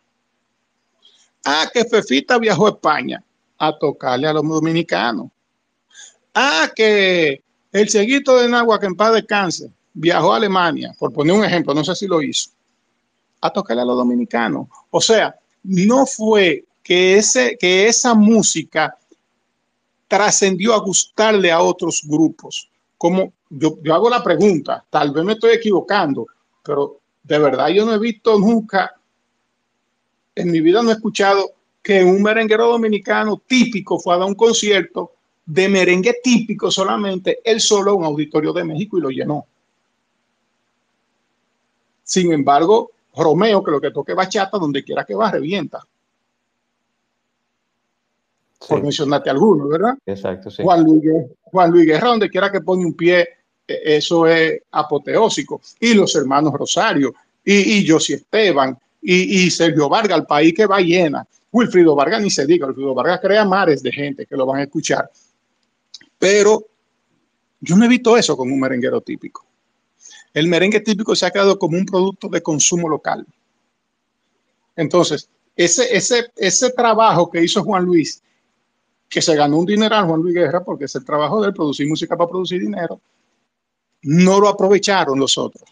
Ah, que Fefita viajó a España a tocarle a los dominicanos. Ah, que el Cieguito de Nagua, que en paz descanse, viajó a Alemania, por poner un ejemplo, no sé si lo hizo, a tocarle a los dominicanos. O sea, no fue que, ese, que esa música trascendió a gustarle a otros grupos. Como yo, yo hago la pregunta, tal vez me estoy equivocando, pero de verdad yo no he visto nunca, en mi vida no he escuchado que un merenguero dominicano típico fue a dar un concierto de merengue típico solamente, él solo a un auditorio de México y lo llenó. Sin embargo, Romeo, que lo que toque bachata, donde quiera que va, revienta. Sí. Por mencionarte alguno, ¿verdad? Exacto, sí. Juan Luis, Juan Luis Guerra, donde quiera que pone un pie, eso es apoteósico. Y los hermanos Rosario, y, y Josie Esteban, y, y Sergio Vargas, el país que va llena. Wilfrido Vargas ni se diga, Wilfrido Vargas crea mares de gente que lo van a escuchar. Pero yo no he visto eso con un merenguero típico. El merengue típico se ha quedado como un producto de consumo local. Entonces, ese, ese, ese trabajo que hizo Juan Luis, que se ganó un dineral Juan Luis Guerra, porque es el trabajo de él, producir música para producir dinero, no lo aprovecharon los otros.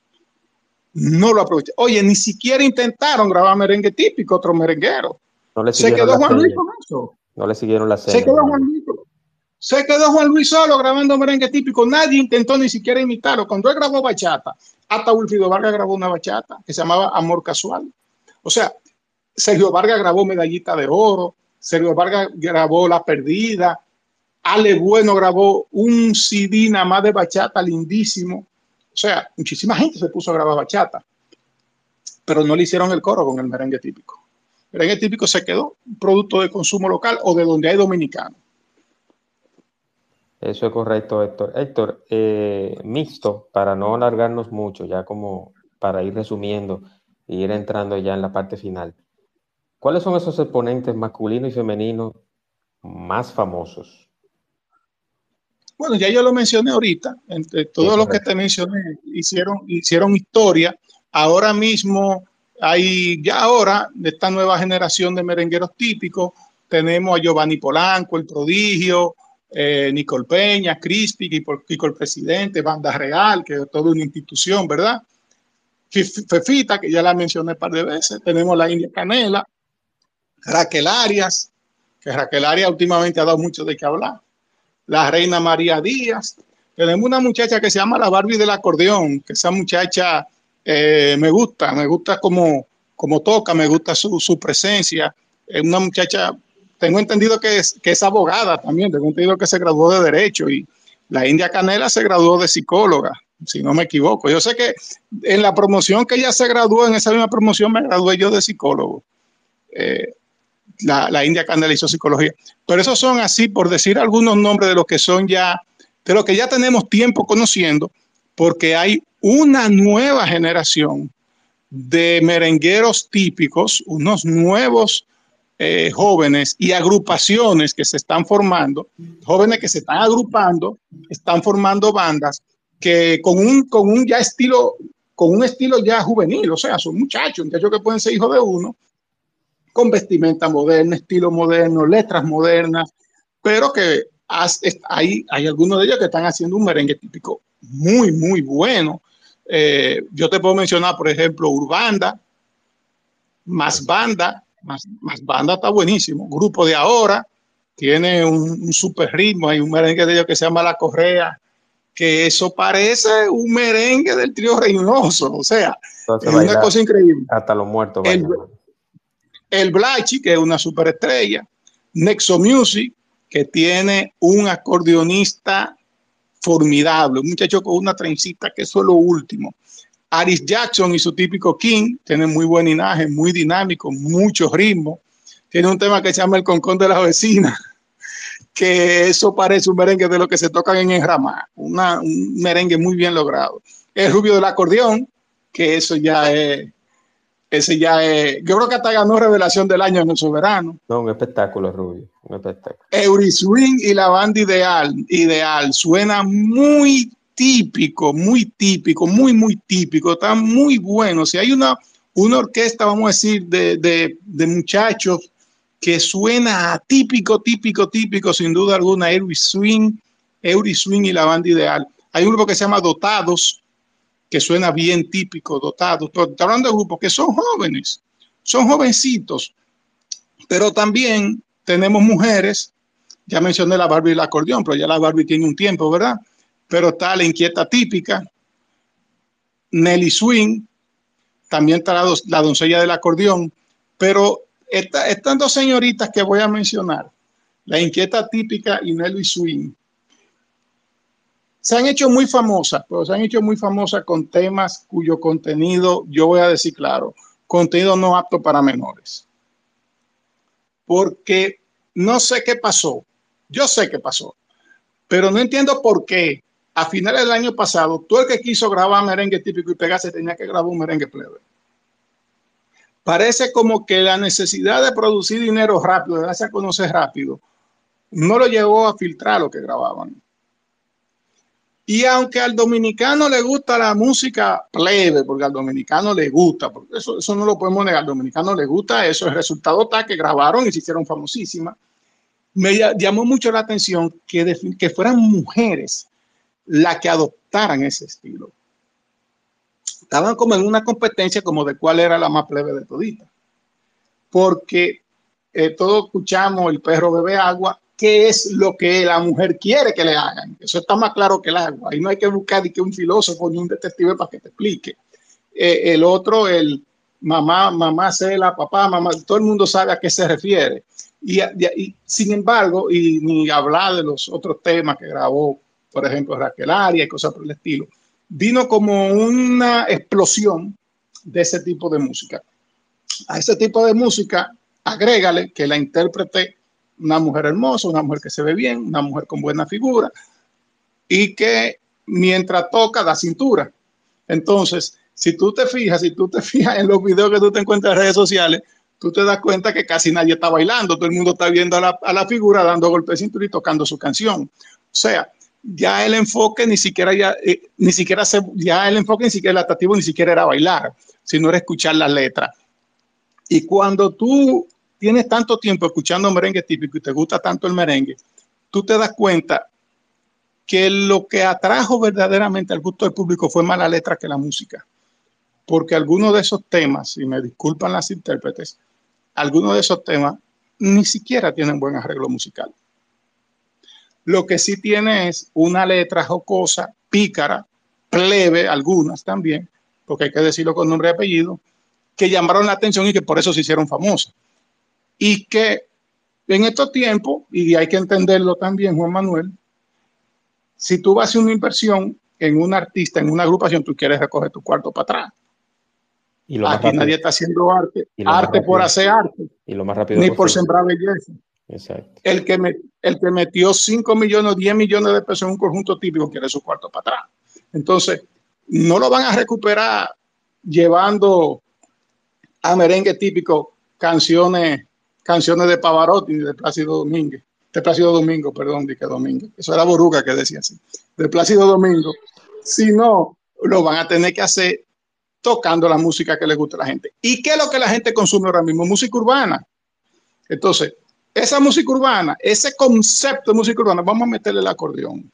No lo aprovecharon. Oye, ni siquiera intentaron grabar merengue típico, otro merenguero. No le se quedó Juan Luis con eso. No le siguieron la seña. Se quedó Juan Luis. Se quedó Juan Luis solo grabando merengue típico. Nadie intentó ni siquiera imitarlo. Cuando él grabó bachata, hasta Wilfrido Vargas grabó una bachata que se llamaba Amor Casual. O sea, Sergio Vargas grabó Medallita de Oro. Sergio Vargas grabó La Perdida. Ale Bueno grabó un C D nada más de bachata lindísimo. O sea, muchísima gente se puso a grabar bachata. Pero no le hicieron el coro con el merengue típico. El merengue típico se quedó un producto de consumo local o de donde hay dominicanos. Eso es correcto, Héctor. Héctor, eh, mixto, para no alargarnos mucho, ya como para ir resumiendo e ir entrando ya en la parte final. ¿Cuáles son esos exponentes masculinos y femeninos más famosos? Bueno, ya yo lo mencioné ahorita. Entre todos sí, los que te mencioné hicieron, hicieron historia. Ahora mismo hay, ya ahora, de esta nueva generación de merengueros típicos, tenemos a Giovanni Polanco, El Prodigio, Eh, Nicole Peña, Crispy, Kiko el Presidente, Banda Real, que es toda una institución, ¿verdad? Fefita, que ya la mencioné un par de veces, tenemos la India Canela, Raquel Arias, que Raquel Arias últimamente ha dado mucho de qué hablar, la Reina María Díaz, tenemos una muchacha que se llama la Barbie del acordeón, que esa muchacha eh, me gusta, me gusta como, como toca, me gusta su, su presencia, es una muchacha. Tengo entendido que es, que es abogada también, tengo entendido que se graduó de Derecho y la India Canela se graduó de psicóloga, si no me equivoco. Yo sé que en la promoción que ella se graduó, en esa misma promoción me gradué yo de psicólogo. Eh, la, la India Canela hizo psicología. Pero esos son así, por decir algunos nombres de los que son ya, de los que ya tenemos tiempo conociendo, porque hay una nueva generación de merengueros típicos, unos nuevos eh, jóvenes y agrupaciones que se están formando, jóvenes que se están agrupando, están formando bandas que con un, con un ya estilo, con un estilo ya juvenil, o sea, son muchachos, muchachos que pueden ser hijos de uno, con vestimenta moderna, estilo moderno, letras modernas, pero que hay, hay algunos de ellos que están haciendo un merengue típico muy, muy bueno. Eh, yo te puedo mencionar, por ejemplo, Urbanda, Más Banda, más, más Banda está buenísimo. Grupo de Ahora tiene un, un super ritmo, hay un merengue de ellos que se llama La Correa, que eso parece un merengue del Trío Reynoso, o sea, entonces, es una cosa increíble. Hasta los muertos bailan. El, el Blachi, que es una superestrella, Nexo Music, que tiene un acordeonista formidable, un muchacho con una trencita, que eso es lo último. Aris Jackson y su típico King tienen muy buen linaje, muy dinámico, mucho ritmo. Tiene un tema que se llama El Concón de la Vecina, que eso parece un merengue de lo que se tocan en Enramá, una, un merengue muy bien logrado. El Rubio del Acordeón, que eso ya es, ese ya es, yo creo que hasta ganó Revelación del Año en El Soberano. No, un espectáculo, Rubio, un espectáculo. Euriswing y la banda ideal, ideal, suena muy típico, muy típico, muy, muy típico, está muy bueno. Si hay una, una orquesta, vamos a decir, de, de, de muchachos que suena típico, típico, típico, sin duda alguna, Euriswing, Euriswing y la banda ideal. Hay un grupo que se llama Dotados, que suena bien típico, Dotados. Pero estoy hablando de grupos que son jóvenes, son jovencitos, pero también tenemos mujeres. Ya mencioné la Barbie y el acordeón, pero ya la Barbie tiene un tiempo, ¿verdad? Pero está la Inquieta Típica, Nelly Swing, también está la, la Doncella del Acordeón, pero esta, estas dos señoritas que voy a mencionar, la Inquieta Típica y Nelly Swing, se han hecho muy famosas, pero se han hecho muy famosas con temas cuyo contenido, yo voy a decir claro, contenido no apto para menores. Porque no sé qué pasó, yo sé qué pasó, pero no entiendo por qué a finales del año pasado, todo el que quiso grabar merengue típico y pegarse tenía que grabar un merengue plebe. Parece como que la necesidad de producir dinero rápido, de darse a conocer rápido, no lo llevó a filtrar lo que grababan. Y aunque al dominicano le gusta la música plebe, porque al dominicano le gusta, porque eso, eso no lo podemos negar, al dominicano le gusta eso, el resultado está que grabaron y se hicieron famosísimas. Me llamó mucho la atención que, de, que fueran mujeres las que adoptaran ese estilo. Estaban como en una competencia como de cuál era la más plebe de todita. Porque eh, todos escuchamos el perro bebe agua, ¿qué es lo que la mujer quiere que le hagan? Eso está más claro que el agua. Ahí no hay que buscar ni que un filósofo ni un detective para que te explique. Eh, el otro, el mamá, mamá cela, papá, mamá, todo el mundo sabe a qué se refiere. Y, y, y sin embargo, y ni hablar de los otros temas que grabó, por ejemplo, Raquel Arias y cosas por el estilo, vino como una explosión de ese tipo de música. A ese tipo de música, agrégale que la intérprete una mujer hermosa, una mujer que se ve bien, una mujer con buena figura y que mientras toca da cintura. Entonces, si tú te fijas, si tú te fijas en los videos que tú te encuentras en redes sociales, tú te das cuenta que casi nadie está bailando, todo el mundo está viendo a la, a la figura dando golpes de cintura y tocando su canción. O sea, ya el enfoque ni siquiera ya, eh, ni siquiera se, ya el enfoque ni siquiera el atractivo ni siquiera era bailar, sino era escuchar las letras. Y cuando tú tienes tanto tiempo escuchando merengue típico y te gusta tanto el merengue, tú te das cuenta que lo que atrajo verdaderamente al gusto del público fue más la letra que la música. Porque algunos de esos temas, y me disculpan las intérpretes, algunos de esos temas ni siquiera tienen buen arreglo musical. Lo que sí tiene es una letra jocosa, pícara, plebe, algunas también, porque hay que decirlo con nombre y apellido, que llamaron la atención y que por eso se hicieron famosas. Y que en estos tiempos, y hay que entenderlo también, Juan Manuel, si tú vas a hacer una inversión en un artista, en una agrupación, tú quieres recoger tu cuarto para atrás. Y lo Aquí nadie está haciendo arte, arte por hacer arte, y lo más rápido ni posible. por sembrar belleza. Exacto. El que, me, el que metió cinco millones, diez millones de pesos en un conjunto típico quiere su cuarto para atrás. Entonces, no lo van a recuperar llevando a merengue típico canciones canciones de Pavarotti ni de Plácido Domínguez, de Plácido Domingo, perdón, de que Domingo, eso era Boruga que decía así, de Plácido Domingo, sino lo van a tener que hacer tocando la música que le gusta a la gente. ¿Y qué es lo que la gente consume ahora mismo? Música urbana. Entonces, esa música urbana, ese concepto de música urbana, vamos a meterle el acordeón.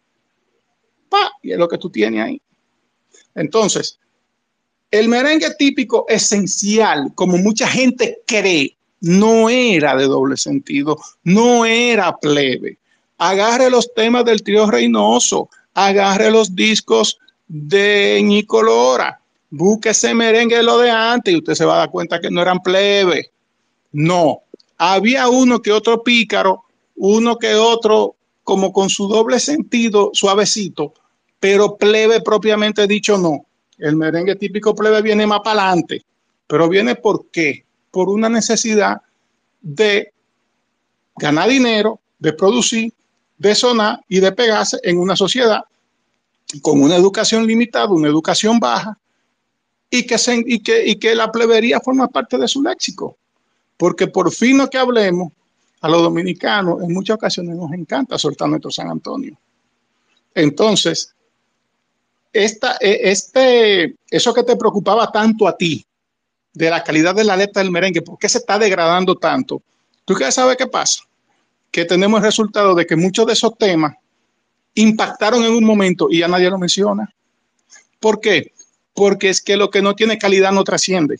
¡Pa! Y es lo que tú tienes ahí. Entonces, el merengue típico esencial, como mucha gente cree, no era de doble sentido, no era plebe. Agarre los temas del trío Reynoso, agarre los discos de Ñico Lora, busque ese merengue de lo de antes y usted se va a dar cuenta que no eran plebe. No, había uno que otro pícaro, uno que otro como con su doble sentido suavecito, pero plebe propiamente dicho no. El merengue típico plebe viene más para adelante, pero viene ¿por qué? Por una necesidad de ganar dinero, de producir, de sonar y de pegarse en una sociedad con una educación limitada, una educación baja, y que, se, y que, y que la plebería forma parte de su léxico. Porque por fin lo que hablemos, a los dominicanos en muchas ocasiones nos encanta soltar nuestro San Antonio. Entonces, esta, este, eso que te preocupaba tanto a ti, de la calidad de la letra del merengue, ¿por qué se está degradando tanto? ¿Tú quieres saber qué pasa? Que tenemos el resultado de que muchos de esos temas impactaron en un momento y ya nadie lo menciona. ¿Por qué? Porque es que lo que no tiene calidad no trasciende.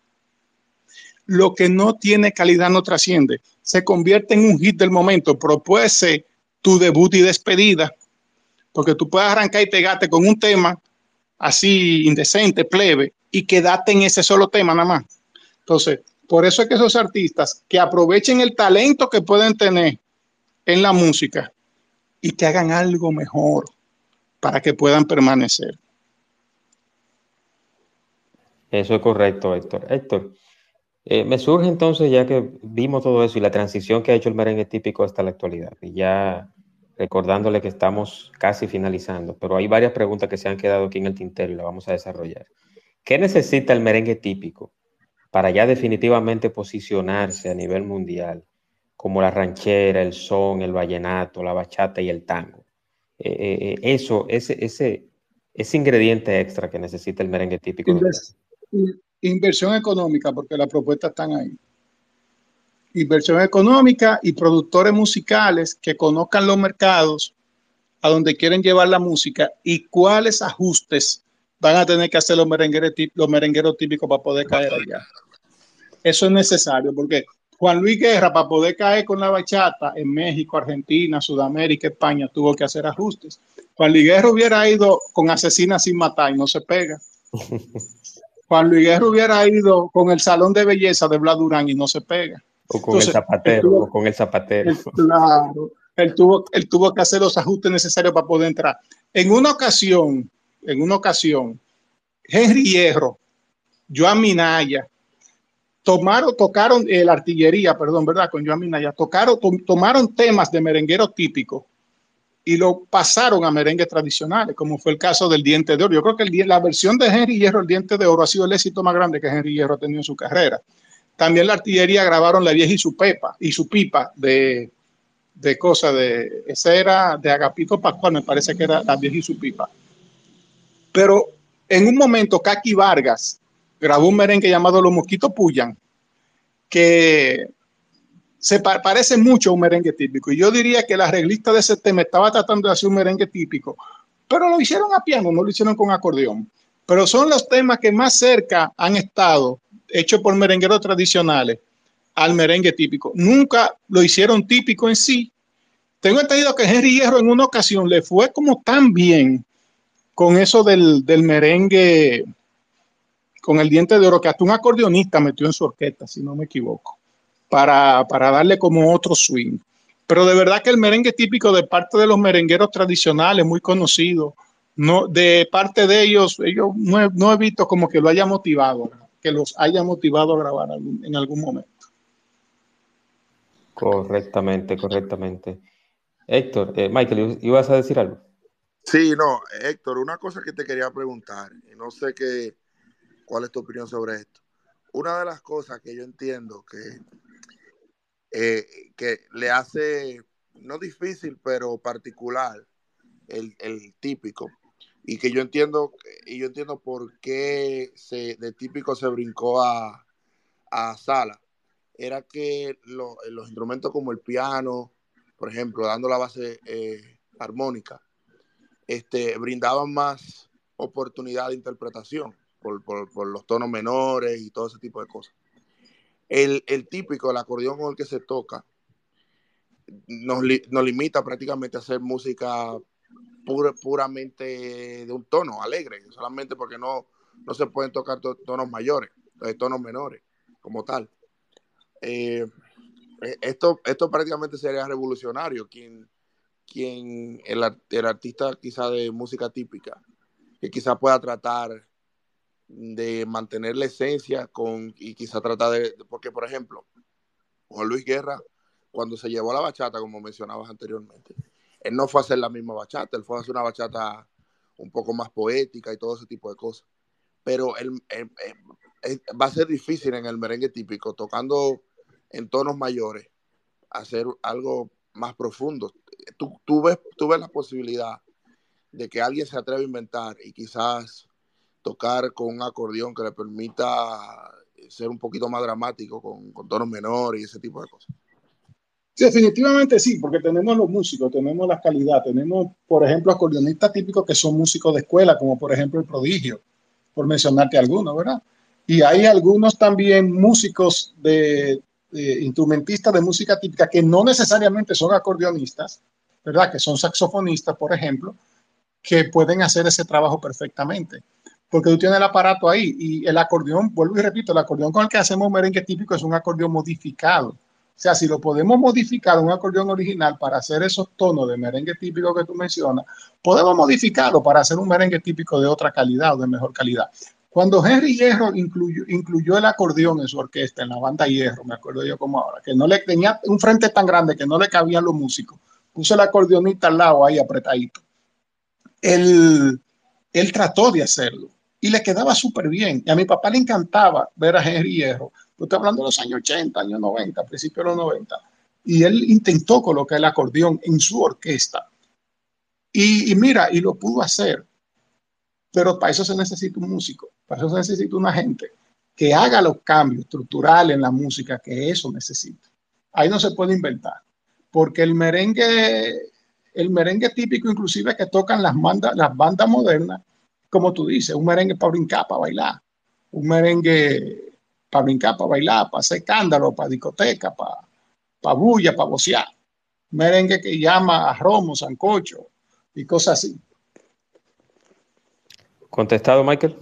Lo que no tiene calidad no trasciende. Se convierte en un hit del momento, pero puede ser tu debut y despedida, porque tú puedes arrancar y pegarte con un tema así indecente, plebe, y quedarte en ese solo tema nada más. Entonces, por eso es que esos artistas que aprovechen el talento que pueden tener en la música y que hagan algo mejor para que puedan permanecer. Eso es correcto, Héctor. Héctor, eh, me surge entonces, ya que vimos todo eso y la transición que ha hecho el merengue típico hasta la actualidad, y ya recordándole que estamos casi finalizando, pero hay varias preguntas que se han quedado aquí en el tintero y las vamos a desarrollar. ¿Qué necesita el merengue típico para ya definitivamente posicionarse a nivel mundial como la ranchera, el son, el vallenato, la bachata y el tango? Eh, eh, eso, ese, ese, ese ingrediente extra que necesita el merengue típico. Invers inversión económica, porque las propuestas están ahí. Inversión económica y productores musicales que conozcan los mercados a donde quieren llevar la música y cuáles ajustes van a tener que hacer los merengueros, los merengueros típicos para poder caer allá. Eso es necesario, porque Juan Luis Guerra, para poder caer con la bachata en México, Argentina, Sudamérica, España, tuvo que hacer ajustes. Juan Luis Guerra hubiera ido con Asesina sin matar y no se pega. Juan Luis Guerra hubiera ido con el Salón de Belleza de Blas Durán y no se pega. O con Entonces, el zapatero, tuvo, o con el zapatero. Él, claro, él tuvo, él tuvo que hacer los ajustes necesarios para poder entrar. En una ocasión, en una ocasión, Henry Hierro, Joan Minaya, tomaron, tocaron eh, la artillería, perdón, ¿verdad? Con Joan Minaya, tocaron, to, tomaron temas de merenguero típico y lo pasaron a merengues tradicionales, como fue el caso del Diente de Oro. Yo creo que el, la versión de Henry Hierro, el Diente de Oro, ha sido el éxito más grande que Henry Hierro ha tenido en su carrera. También la artillería grabaron La Vieja y su Pepa y su pipa de, de cosas de, esa era de Agapito Pascual, me parece que era La Vieja y su Pipa. Pero en un momento Kaki Vargas grabó un merengue llamado Los Mosquitos Puyan, que se pa parece mucho a un merengue típico. Y yo diría que la arreglista de ese tema estaba tratando de hacer un merengue típico, pero lo hicieron a piano, no lo hicieron con acordeón. Pero son los temas que más cerca han estado hechos por merengueros tradicionales al merengue típico. Nunca lo hicieron típico en sí. Tengo entendido que Henry Hierro en una ocasión le fue como tan bien con eso del, del merengue, con el Diente de Oro, que hasta un acordeonista metió en su orquesta, si no me equivoco, para, para darle como otro swing. Pero de verdad que el merengue típico de parte de los merengueros tradicionales, muy conocidos, no, de parte de ellos, ellos no he, no he visto como que lo haya motivado, que los haya motivado a grabar algún, en algún momento. Correctamente, correctamente. Héctor, eh, Michael, ¿ibas a decir algo? Sí, no, Héctor, una cosa que te quería preguntar, y no sé qué, cuál es tu opinión sobre esto. Una de las cosas que yo entiendo que eh, que le hace, no difícil, pero particular, el, el típico. Y que yo entiendo, y yo entiendo por qué se, de típico se brincó a, a sala. Era que lo, los instrumentos como el piano, por ejemplo, dando la base eh, armónica, este, brindaban más oportunidad de interpretación por, por, por los tonos menores y todo ese tipo de cosas. El, el típico, el acordeón con el que se toca, nos, li, nos limita prácticamente a hacer música pura, puramente de un tono alegre, solamente porque no, no se pueden tocar to, tonos mayores, tonos menores, como tal. Eh, esto, esto prácticamente sería revolucionario. Quien, quien el, el artista quizá de música típica, que quizá pueda tratar de mantener la esencia con, y quizá tratar de, porque por ejemplo, Juan Luis Guerra, cuando se llevó la bachata, como mencionabas anteriormente, él no fue a hacer la misma bachata, él fue a hacer una bachata un poco más poética y todo ese tipo de cosas. Pero él, él, él, él, va a ser difícil en el merengue típico, tocando en tonos mayores, hacer algo más profundo. Tú, tú, ves, tú ves la posibilidad de que alguien se atreva a inventar y quizás tocar con un acordeón que le permita ser un poquito más dramático, con, con tonos menores y ese tipo de cosas. Sí, definitivamente sí, porque tenemos los músicos, tenemos la calidad, tenemos, por ejemplo, acordeonistas típicos que son músicos de escuela, como por ejemplo el Prodigio, por mencionarte algunos, ¿verdad? Y hay algunos también músicos de, de instrumentistas de música típica que no necesariamente son acordeonistas, ¿verdad? Que son saxofonistas, por ejemplo, que pueden hacer ese trabajo perfectamente. Porque tú tienes el aparato ahí y el acordeón, vuelvo y repito, el acordeón con el que hacemos merengue típico es un acordeón modificado. O sea, si lo podemos modificar un acordeón original para hacer esos tonos de merengue típico que tú mencionas, podemos modificarlo para hacer un merengue típico de otra calidad o de mejor calidad. Cuando Henry Hierro incluyó, incluyó el acordeón en su orquesta, en la banda Hierro, me acuerdo yo como ahora, que no le tenía un frente tan grande que no le cabían los músicos, puso el acordeonista al lado ahí apretadito. Él, él trató de hacerlo y le quedaba súper bien. Y a mi papá le encantaba ver a Henry Hierro. Yo estoy hablando de los años ochenta, años noventa, principios de los noventa. Y él intentó colocar el acordeón en su orquesta. Y, y mira, y lo pudo hacer. Pero para eso se necesita un músico, para eso se necesita una gente que haga los cambios estructurales en la música que eso necesita. Ahí no se puede inventar. Porque el merengue, el merengue típico, inclusive que tocan las bandas, las bandas modernas, como tú dices, un merengue para brincar, para bailar, un merengue para brincar, para bailar, para hacer escándalo, para discoteca, para, para bulla, para vocear. Un merengue que llama a romo, sancocho y cosas así. ¿Contestado, Michael?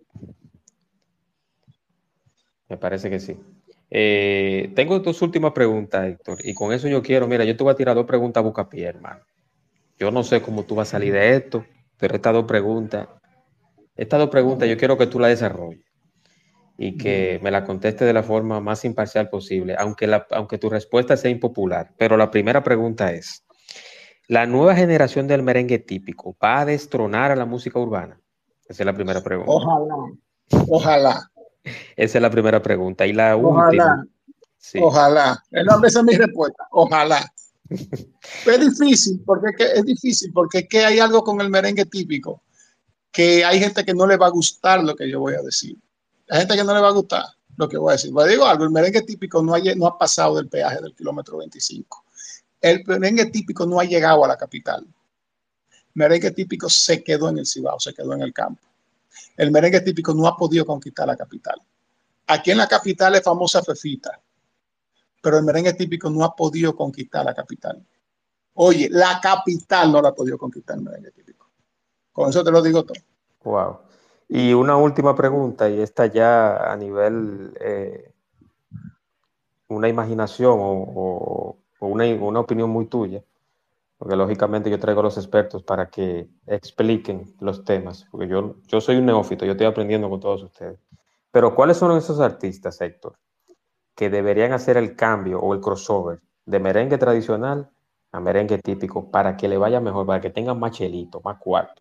Me parece que sí. Eh, tengo dos últimas preguntas, Héctor, y con eso yo quiero, mira, yo te voy a tirar dos preguntas a buscapié, hermano. Yo no sé cómo tú vas a salir de esto, pero estas dos preguntas, estas dos preguntas yo quiero que tú las desarrolles y que me la contestes de la forma más imparcial posible, aunque, la, aunque tu respuesta sea impopular. Pero la primera pregunta es, ¿la nueva generación del merengue típico va a destronar a la música urbana? Esa es la primera pregunta. Ojalá, ojalá. Esa es la primera pregunta. Y la Ojalá, última. Sí. Ojalá. Esa es mi respuesta. Ojalá. Es difícil, porque es, que es difícil, porque es que hay algo con el merengue típico, que hay gente que no le va a gustar lo que yo voy a decir. Hay gente que no le va a gustar lo que voy a decir. Pero digo algo, el merengue típico no ha, no ha pasado del peaje del kilómetro veinticinco. El merengue típico no ha llegado a la capital. El merengue típico se quedó en el Cibao, se quedó en el campo. El merengue típico no ha podido conquistar la capital. Aquí en la capital es famosa Fefita, pero el merengue típico no ha podido conquistar la capital. Oye, la capital no la ha podido conquistar el merengue típico. Con eso te lo digo todo. Wow. Y una última pregunta, y esta ya a nivel, eh, una imaginación o, o, o una, una opinión muy tuya, porque lógicamente yo traigo a los expertos para que expliquen los temas, porque yo, yo soy un neófito, yo estoy aprendiendo con todos ustedes. Pero ¿cuáles son esos artistas, Héctor, que deberían hacer el cambio o el crossover de merengue tradicional a merengue típico para que le vaya mejor, para que tengan más chelitos, más cuartos?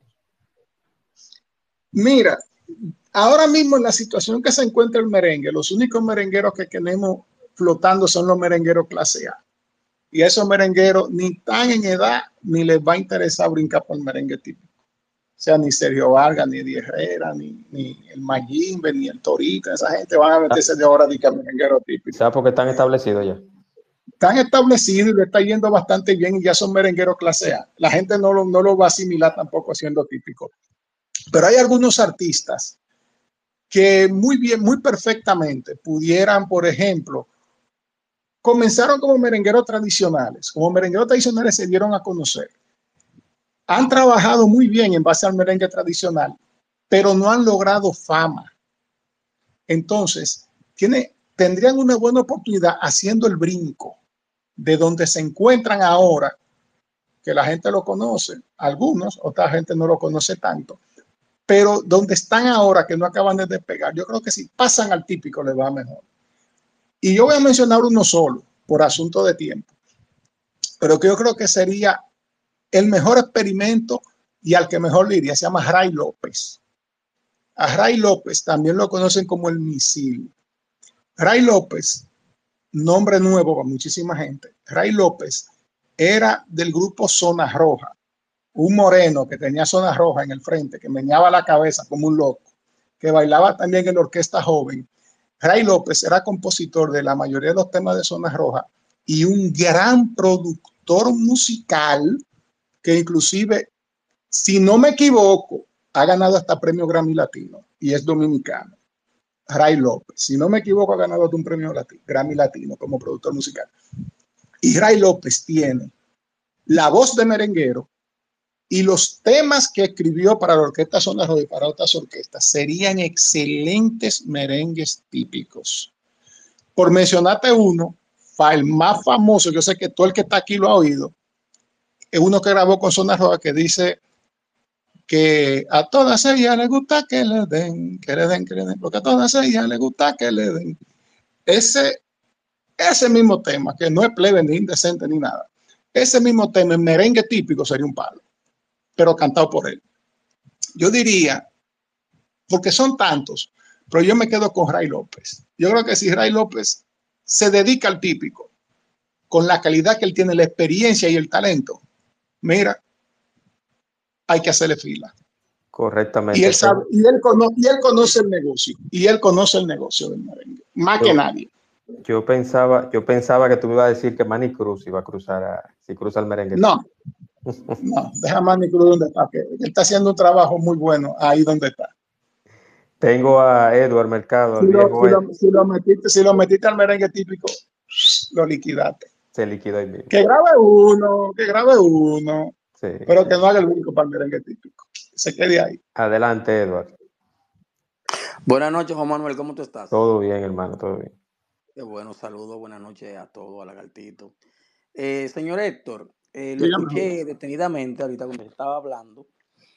Mira, ahora mismo en la situación que se encuentra el merengue, los únicos merengueros que tenemos flotando son los merengueros clase A. Y a esos merengueros ni están en edad ni les va a interesar brincar por el merengue típico. O sea, ni Sergio Vargas, ni Eddie Herrera, ni, ni el Mayimbe, ni el Torito. Esa gente van a meterse de ahora de que merenguero típico. ¿Sabes por qué están establecidos ya? Están establecidos y le está yendo bastante bien y ya son merengueros clase A. La gente no lo, no lo va a asimilar tampoco siendo típico. Pero hay algunos artistas que muy bien, muy perfectamente pudieran, por ejemplo, comenzaron como merengueros tradicionales. Como merengueros tradicionales se dieron a conocer. Han trabajado muy bien en base al merengue tradicional, pero no han logrado fama. Entonces, tiene, tendrían una buena oportunidad haciendo el brinco de donde se encuentran ahora, que la gente lo conoce, algunos, otra gente no lo conoce tanto, pero donde están ahora, que no acaban de despegar, yo creo que si pasan al típico les va mejor. Y yo voy a mencionar uno solo, por asunto de tiempo, pero que yo creo que sería el mejor experimento y al que mejor le iría, se llama Ray López. A Ray López también lo conocen como el misil. Ray López, nombre nuevo para muchísima gente. Ray López era del grupo Zona Roja, un moreno que tenía zona roja en el frente, que meneaba la cabeza como un loco, que bailaba también en la orquesta joven. Ray López era compositor de la mayoría de los temas de Zona Roja y un gran productor musical que inclusive, si no me equivoco, ha ganado hasta premio Grammy Latino y es dominicano. Ray López, si no me equivoco, ha ganado un premio latino, Grammy Latino como productor musical. Y Ray López tiene la voz de merenguero y los temas que escribió para la Orquesta Zona Roja y para otras orquestas serían excelentes merengues típicos. Por mencionarte uno, el más famoso, yo sé que todo el que está aquí lo ha oído, es uno que grabó con Zona Roja que dice que a todas ellas les gusta que le den, que le den, que le den, porque a todas ellas les gusta que le den. Ese, ese mismo tema, que no es plebe ni indecente ni nada, ese mismo tema en merengue típico sería un palo, pero cantado por él. Yo diría, porque son tantos, pero yo me quedo con Ray López. Yo creo que si Ray López se dedica al típico, con la calidad que él tiene, la experiencia y el talento, mira, hay que hacerle fila. Correctamente. Y él sabe, y él, cono, y él conoce el negocio, y él conoce el negocio del merengue, más yo, que nadie. Yo pensaba, yo pensaba que tú me ibas a decir que Manny Cruz iba a cruzar, a, si cruza el merengue. No, no, deja a Manny Cruz donde está, que él está haciendo un trabajo muy bueno ahí donde está. Tengo a Edward Mercado. Si lo, si, lo, si, lo metiste, si lo metiste al merengue típico, lo liquidaste. Se liquidó ahí mismo. Que grabe uno, que grabe uno, sí, pero sí. Que no haga el brinco para el merengue típico. Se quede ahí. Adelante, Edward. Buenas noches, Juan Manuel, ¿cómo tú estás? Todo bien, hermano, todo bien. Qué bueno, saludos, buenas noches a todos, a Lagartito. Eh, señor Héctor, eh, lo Dígame. escuché detenidamente ahorita cuando estaba hablando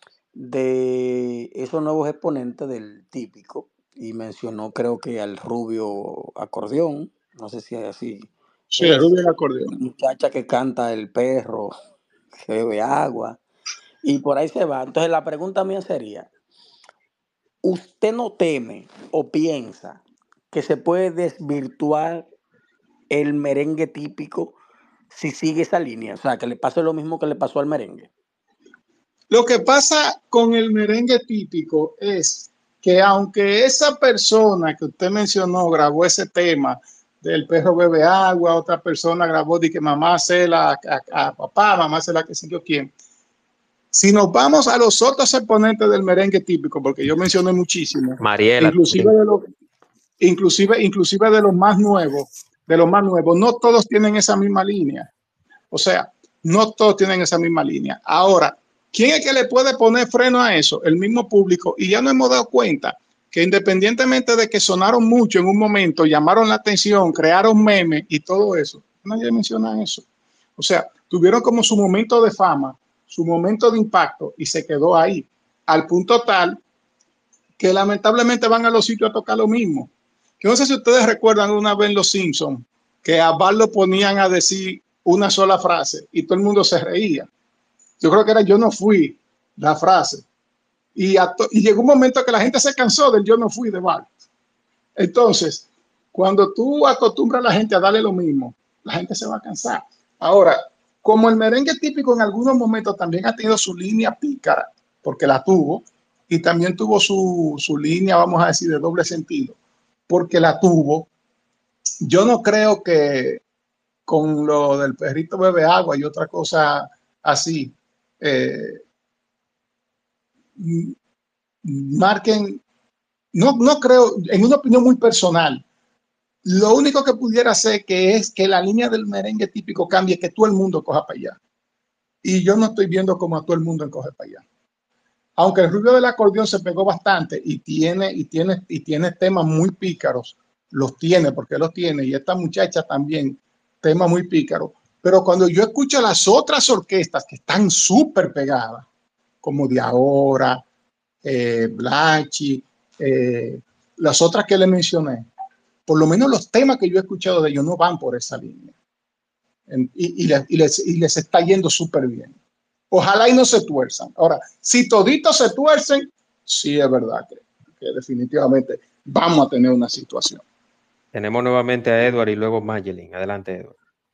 de esos nuevos exponentes del típico y mencionó, creo que al Rubio Acordeón, no sé si es así. Sí, el Rubio Acordeón. La muchacha que canta El Perro, que bebe agua. Y por ahí se va. Entonces la pregunta mía sería, ¿usted no teme o piensa que se puede desvirtuar el merengue típico si sigue esa línea? O sea, que le pase lo mismo que le pasó al merengue. Lo que pasa con el merengue típico es que aunque esa persona que usted mencionó grabó ese tema del perro bebe agua, otra persona grabó de que mamá se la a, a papá, mamá se la que sé yo quién. Si nos vamos a los otros exponentes del merengue típico, porque yo mencioné muchísimo, Mariela, inclusive, de los, inclusive, inclusive de los más nuevos, de los más nuevos, no todos tienen esa misma línea. O sea, no todos tienen esa misma línea. Ahora, ¿quién es que le puede poner freno a eso? El mismo público. Y ya nos hemos dado cuenta que independientemente de que sonaron mucho en un momento, llamaron la atención, crearon memes y todo eso, nadie menciona eso. O sea, tuvieron como su momento de fama, su momento de impacto y se quedó ahí, al punto tal que lamentablemente van a los sitios a tocar lo mismo. Yo no sé si ustedes recuerdan una vez en Los Simpsons que a Bart lo ponían a decir una sola frase y todo el mundo se reía. Yo creo que era yo no fui la frase. Y, a y llegó un momento que la gente se cansó del yo no fui de Bart. Entonces, cuando tú acostumbras a la gente a darle lo mismo, la gente se va a cansar. Ahora, como el merengue típico en algunos momentos también ha tenido su línea pícara, porque la tuvo, y también tuvo su, su línea, vamos a decir, de doble sentido, porque la tuvo. Yo no creo que con lo del perrito bebe agua y otra cosa así, eh, marquen, no, no creo, en una opinión muy personal, lo único que pudiera hacer que es que la línea del merengue típico cambie, que todo el mundo coja para allá. Y yo no estoy viendo como a todo el mundo coge para allá. Aunque el rubio del acordeón se pegó bastante y tiene, y tiene, y tiene temas muy pícaros, los tiene, porque los tiene, y esta muchacha también, temas muy pícaros. Pero cuando yo escucho las otras orquestas que están súper pegadas, como De Ahora, eh, Blachi, eh, las otras que le mencioné, por lo menos los temas que yo he escuchado de ellos no van por esa línea. Y, y, les, y, les, y les está yendo súper bien. Ojalá y no se tuerzan. Ahora, si toditos se tuercen, sí es verdad que, que definitivamente vamos a tener una situación. Tenemos nuevamente a Edward y luego Mayelin. Adelante, Edward.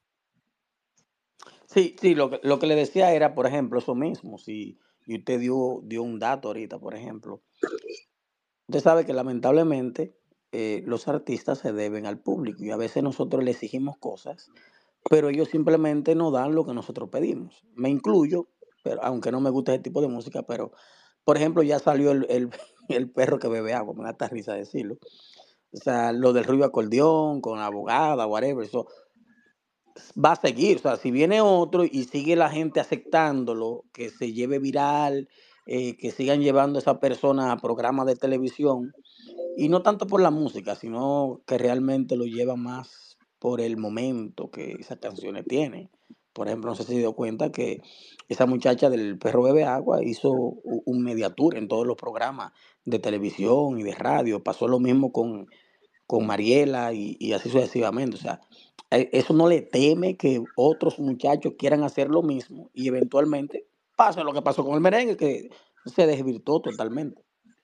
Sí, sí, lo que, lo que le decía era, por ejemplo, eso mismo. Si y usted dio, dio un dato ahorita, por ejemplo. Usted sabe que lamentablemente eh, los artistas se deben al público y a veces nosotros le exigimos cosas, pero ellos simplemente no dan lo que nosotros pedimos. Me incluyo, pero aunque no me gusta ese tipo de música, pero por ejemplo ya salió el, el, el perro que bebe agua, me da hasta risa decirlo. O sea, lo del rubio acordeón, con la abogada, whatever, eso va a seguir. O sea, si viene otro y sigue la gente aceptándolo, que se lleve viral, eh, que sigan llevando a esa persona a programas de televisión, y no tanto por la música, sino que realmente lo lleva más por el momento que esas canciones tienen. Por ejemplo, no sé si se dio cuenta que esa muchacha del perro bebe agua hizo un media tour en todos los programas de televisión y de radio. Pasó lo mismo con, con Mariela y, y así sucesivamente. O sea, eso no le teme que otros muchachos quieran hacer lo mismo y eventualmente pase lo que pasó con el merengue, que se desvirtuó totalmente.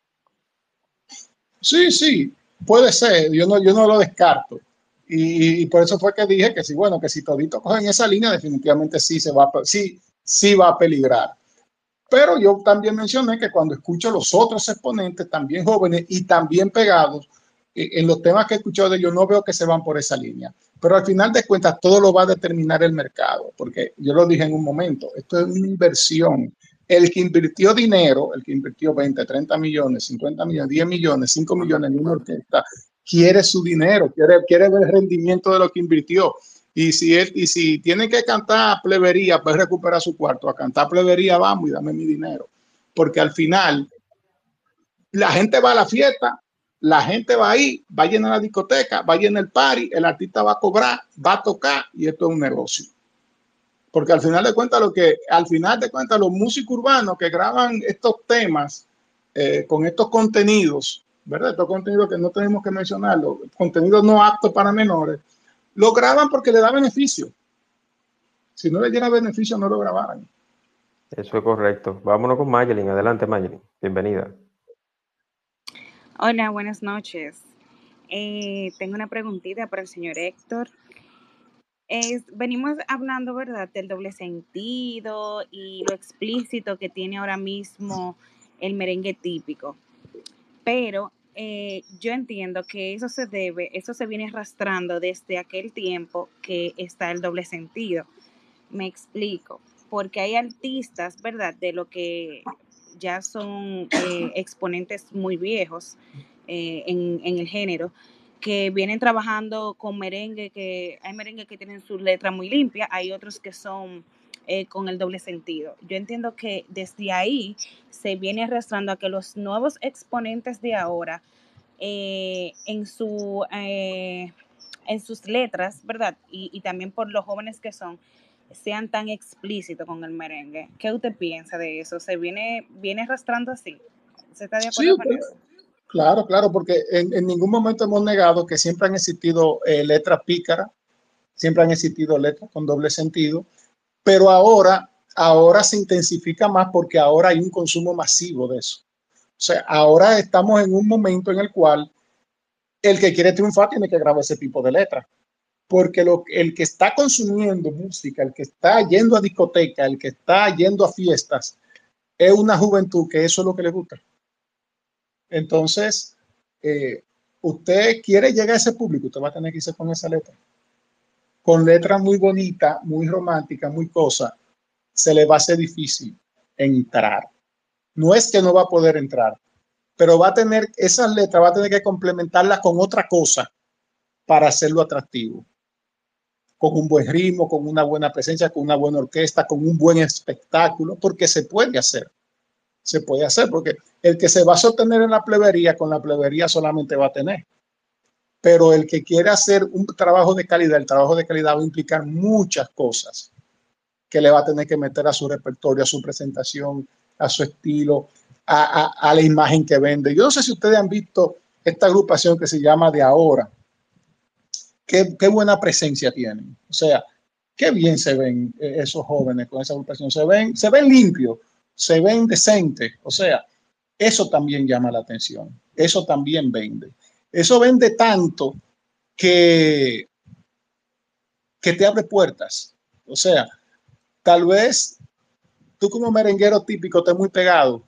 Sí, sí, puede ser, yo no, yo no lo descarto. Y, y por eso fue que dije que sí, bueno, que si todito cogen esa línea, definitivamente sí se va, sí, sí va a peligrar. Pero yo también mencioné que cuando escucho los otros exponentes, también jóvenes y también pegados, eh, en los temas que he escuchado de ellos, no veo que se van por esa línea. Pero al final de cuentas, todo lo va a determinar el mercado, porque yo lo dije en un momento, esto es una inversión. El que invirtió dinero, el que invirtió veinte, treinta millones, cincuenta millones, diez millones, cinco millones en una orquesta, quiere su dinero, quiere, quiere ver el rendimiento de lo que invirtió. Y si, él, y si tiene que cantar plebería, pues recuperar su cuarto. A cantar plebería vamos y dame mi dinero. Porque al final, la gente va a la fiesta, la gente va ahí, va a llenar la discoteca, va a llenar el party, el artista va a cobrar, va a tocar y esto es un negocio. Porque al final de cuentas, lo que, al final de cuentas, los músicos urbanos que graban estos temas eh, con estos contenidos, ¿verdad? Estos contenidos que no tenemos que mencionarlo, contenidos no aptos para menores, lo graban porque le da beneficio. Si no le diera beneficio, no lo grabaran. Eso es correcto. Vámonos con Mayelin. Adelante, Mayelin. Bienvenida. Hola, buenas noches. Eh, tengo una preguntita para el señor Héctor. Es, venimos hablando, ¿verdad?, del doble sentido y lo explícito que tiene ahora mismo el merengue típico. Pero eh, yo entiendo que eso se debe, eso se viene arrastrando desde aquel tiempo que está el doble sentido. Me explico. Porque hay artistas, ¿verdad?, de lo que ya son eh, exponentes muy viejos eh, en, en el género, que vienen trabajando con merengue, que hay merengue que tienen sus letras muy limpias, hay otros que son eh, con el doble sentido. Yo entiendo que desde ahí se viene arrastrando a que los nuevos exponentes de ahora, eh, en, su, eh, en sus letras, ¿verdad? Y, y también por los jóvenes que son, sean tan explícitos con el merengue. ¿Qué usted piensa de eso? ¿Se viene, viene arrastrando así? ¿Usted está de acuerdo Sí, con eso? claro, claro, porque en, en ningún momento hemos negado que siempre han existido eh, letras pícaras, siempre han existido letras con doble sentido, pero ahora, ahora se intensifica más porque ahora hay un consumo masivo de eso. O sea, ahora estamos en un momento en el cual el que quiere triunfar tiene que grabar ese tipo de letras. Porque lo, el que está consumiendo música, el que está yendo a discoteca, el que está yendo a fiestas, es una juventud que eso es lo que le gusta. Entonces, eh, usted quiere llegar a ese público, usted va a tener que irse con esa letra. Con letras muy bonitas, muy románticas, muy cosas, se le va a hacer difícil entrar. No es que no va a poder entrar, pero va a tener, esas letras va a tener que complementarlas con otra cosa para hacerlo atractivo. Con un buen ritmo, con una buena presencia, con una buena orquesta, con un buen espectáculo, porque se puede hacer. Se puede hacer, porque el que se va a sostener en la plebería, con la plebería solamente va a tener. Pero el que quiere hacer un trabajo de calidad, el trabajo de calidad va a implicar muchas cosas que le va a tener que meter a su repertorio, a su presentación, a su estilo, a, a, a la imagen que vende. Yo no sé si ustedes han visto esta agrupación que se llama De Ahora. Qué, qué buena presencia tienen. O sea, qué bien se ven esos jóvenes con esa agrupación. Se ven, se ven limpios, se ven decentes. O sea, eso también llama la atención. Eso también vende. Eso vende tanto que, que te abre puertas. O sea, tal vez tú como merenguero típico estés muy pegado,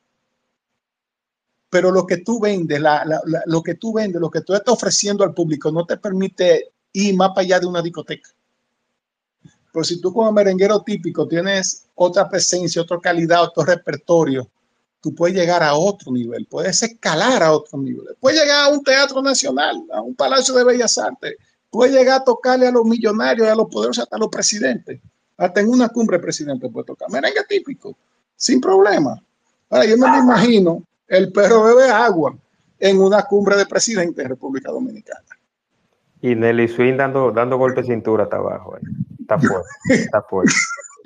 pero lo que tú vendes, la, la, la, lo que tú vendes, lo que tú estás ofreciendo al público no te permite ir más para allá de una discoteca. Pero si tú como merenguero típico tienes otra presencia, otra calidad, otro repertorio, tú puedes llegar a otro nivel, puedes escalar a otro nivel, puedes llegar a un teatro nacional, a un palacio de bellas artes, puedes llegar a tocarle a los millonarios, a los poderosos, hasta a los presidentes. Hasta en una cumbre presidente puede tocar merengue típico, sin problema. Ahora, yo no me imagino el perro bebe agua en una cumbre de presidente de República Dominicana. Y Nelly Swing dando, dando golpe de cintura hasta abajo. Eh. Está fuerte, está fuerte.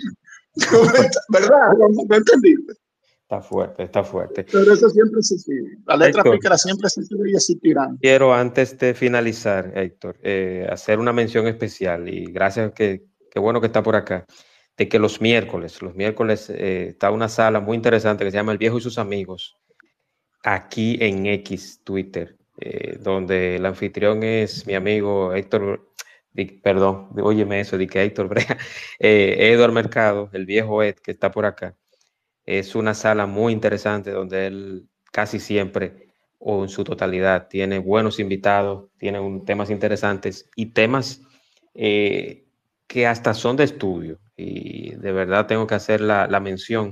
¿Verdad? ¿No entendiste? Está fuerte, está fuerte. Pero eso siempre se sigue. La letra pícara siempre se sigue y existirán. Quiero, antes de finalizar, Héctor, eh, hacer una mención especial, y gracias, que, que bueno que está por acá, de que los miércoles, los miércoles eh, está una sala muy interesante que se llama El Viejo y sus Amigos, aquí en X, Twitter, eh, donde el anfitrión es mi amigo Héctor, di, perdón, óyeme eso, di que Héctor Brea, eh, Eduardo Mercado, el viejo Ed, que está por acá. Es una sala muy interesante donde él casi siempre, o en su totalidad, tiene buenos invitados, tiene un, temas interesantes y temas eh, que hasta son de estudio. Y de verdad tengo que hacer la, la mención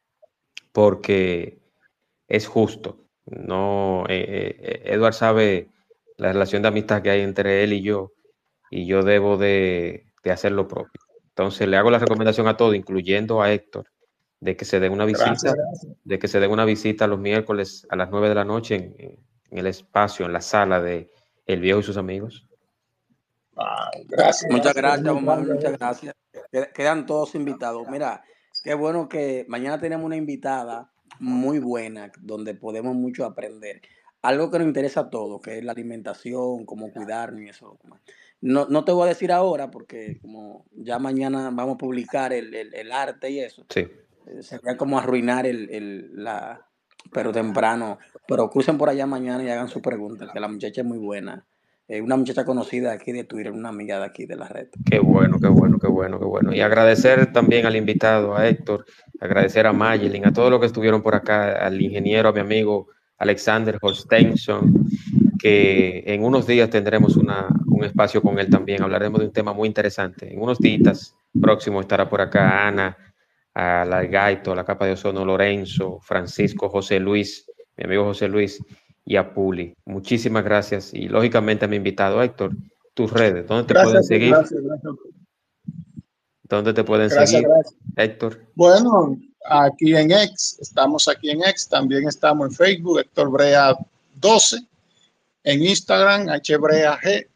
porque es justo. No, eh, eh, Edward sabe la relación de amistad que hay entre él y yo, y yo debo de, de hacer lo propio. Entonces le hago la recomendación a todos, incluyendo a Héctor, de que se den una visita, gracias, gracias. de que se den una visita los miércoles a las nueve de la noche en, en el espacio, en la sala de El Viejo y sus Amigos. Ah, gracias. Muchas gracias, Juan Manuel, muchas gracias. Quedan todos invitados. Mira, qué bueno que mañana tenemos una invitada muy buena, donde podemos mucho aprender. Algo que nos interesa a todos, que es la alimentación, cómo cuidarnos y eso. No, no te voy a decir ahora, porque como ya mañana vamos a publicar el, el, el arte y eso. Sí. Sería como arruinar el, el, la, pero temprano. Pero crucen por allá mañana y hagan su pregunta, que la muchacha es muy buena. Es una muchacha conocida aquí de Twitter, una amiga de aquí de la red. Qué bueno, qué bueno, qué bueno, qué bueno. Y agradecer también al invitado, a Héctor, agradecer a Mayelin, a todos los que estuvieron por acá, al ingeniero, a mi amigo Alexander Holsteinson, que en unos días tendremos una, un espacio con él también. Hablaremos de un tema muy interesante. En unos días próximos estará por acá Ana, a la Gaito, a la Capa de Ozono, Lorenzo, Francisco, José Luis, mi amigo José Luis, y a Puli. Muchísimas gracias. Y lógicamente a mi invitado Héctor, tus redes, ¿dónde te gracias, pueden seguir? Gracias, gracias. ¿Dónde te pueden gracias, seguir, gracias. Héctor? Bueno, aquí en X, estamos aquí en X, también estamos en Facebook, Héctor Brea doce, en Instagram, H Brea G,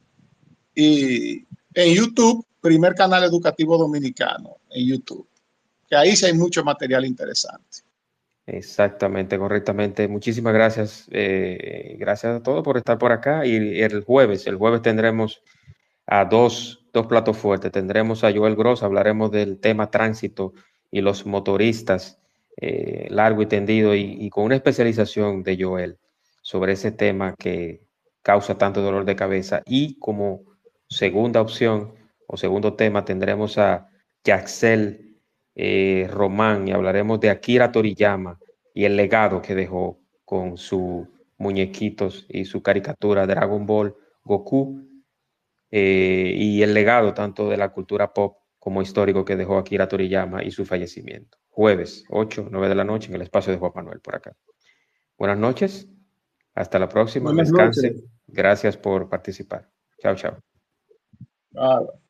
y en YouTube, primer canal educativo dominicano, en YouTube, que ahí sí hay mucho material interesante. Exactamente, correctamente. Muchísimas gracias. Eh, gracias a todos por estar por acá. Y el jueves, el jueves tendremos a dos, dos platos fuertes. Tendremos a Joel Gross, hablaremos del tema tránsito y los motoristas, eh, largo y tendido, y, y con una especialización de Joel sobre ese tema que causa tanto dolor de cabeza. Y como segunda opción o segundo tema tendremos a Yaxel eh, Román y hablaremos de Akira Toriyama y el legado que dejó con sus muñequitos y su caricatura Dragon Ball Goku, eh, y el legado tanto de la cultura pop como histórico que dejó Akira Toriyama y su fallecimiento. Jueves, ocho, nueve de la noche en el espacio de Juan Manuel por acá. Buenas noches, hasta la próxima, Buenas descansen. noches. Gracias por participar. Chao, chao. Ah.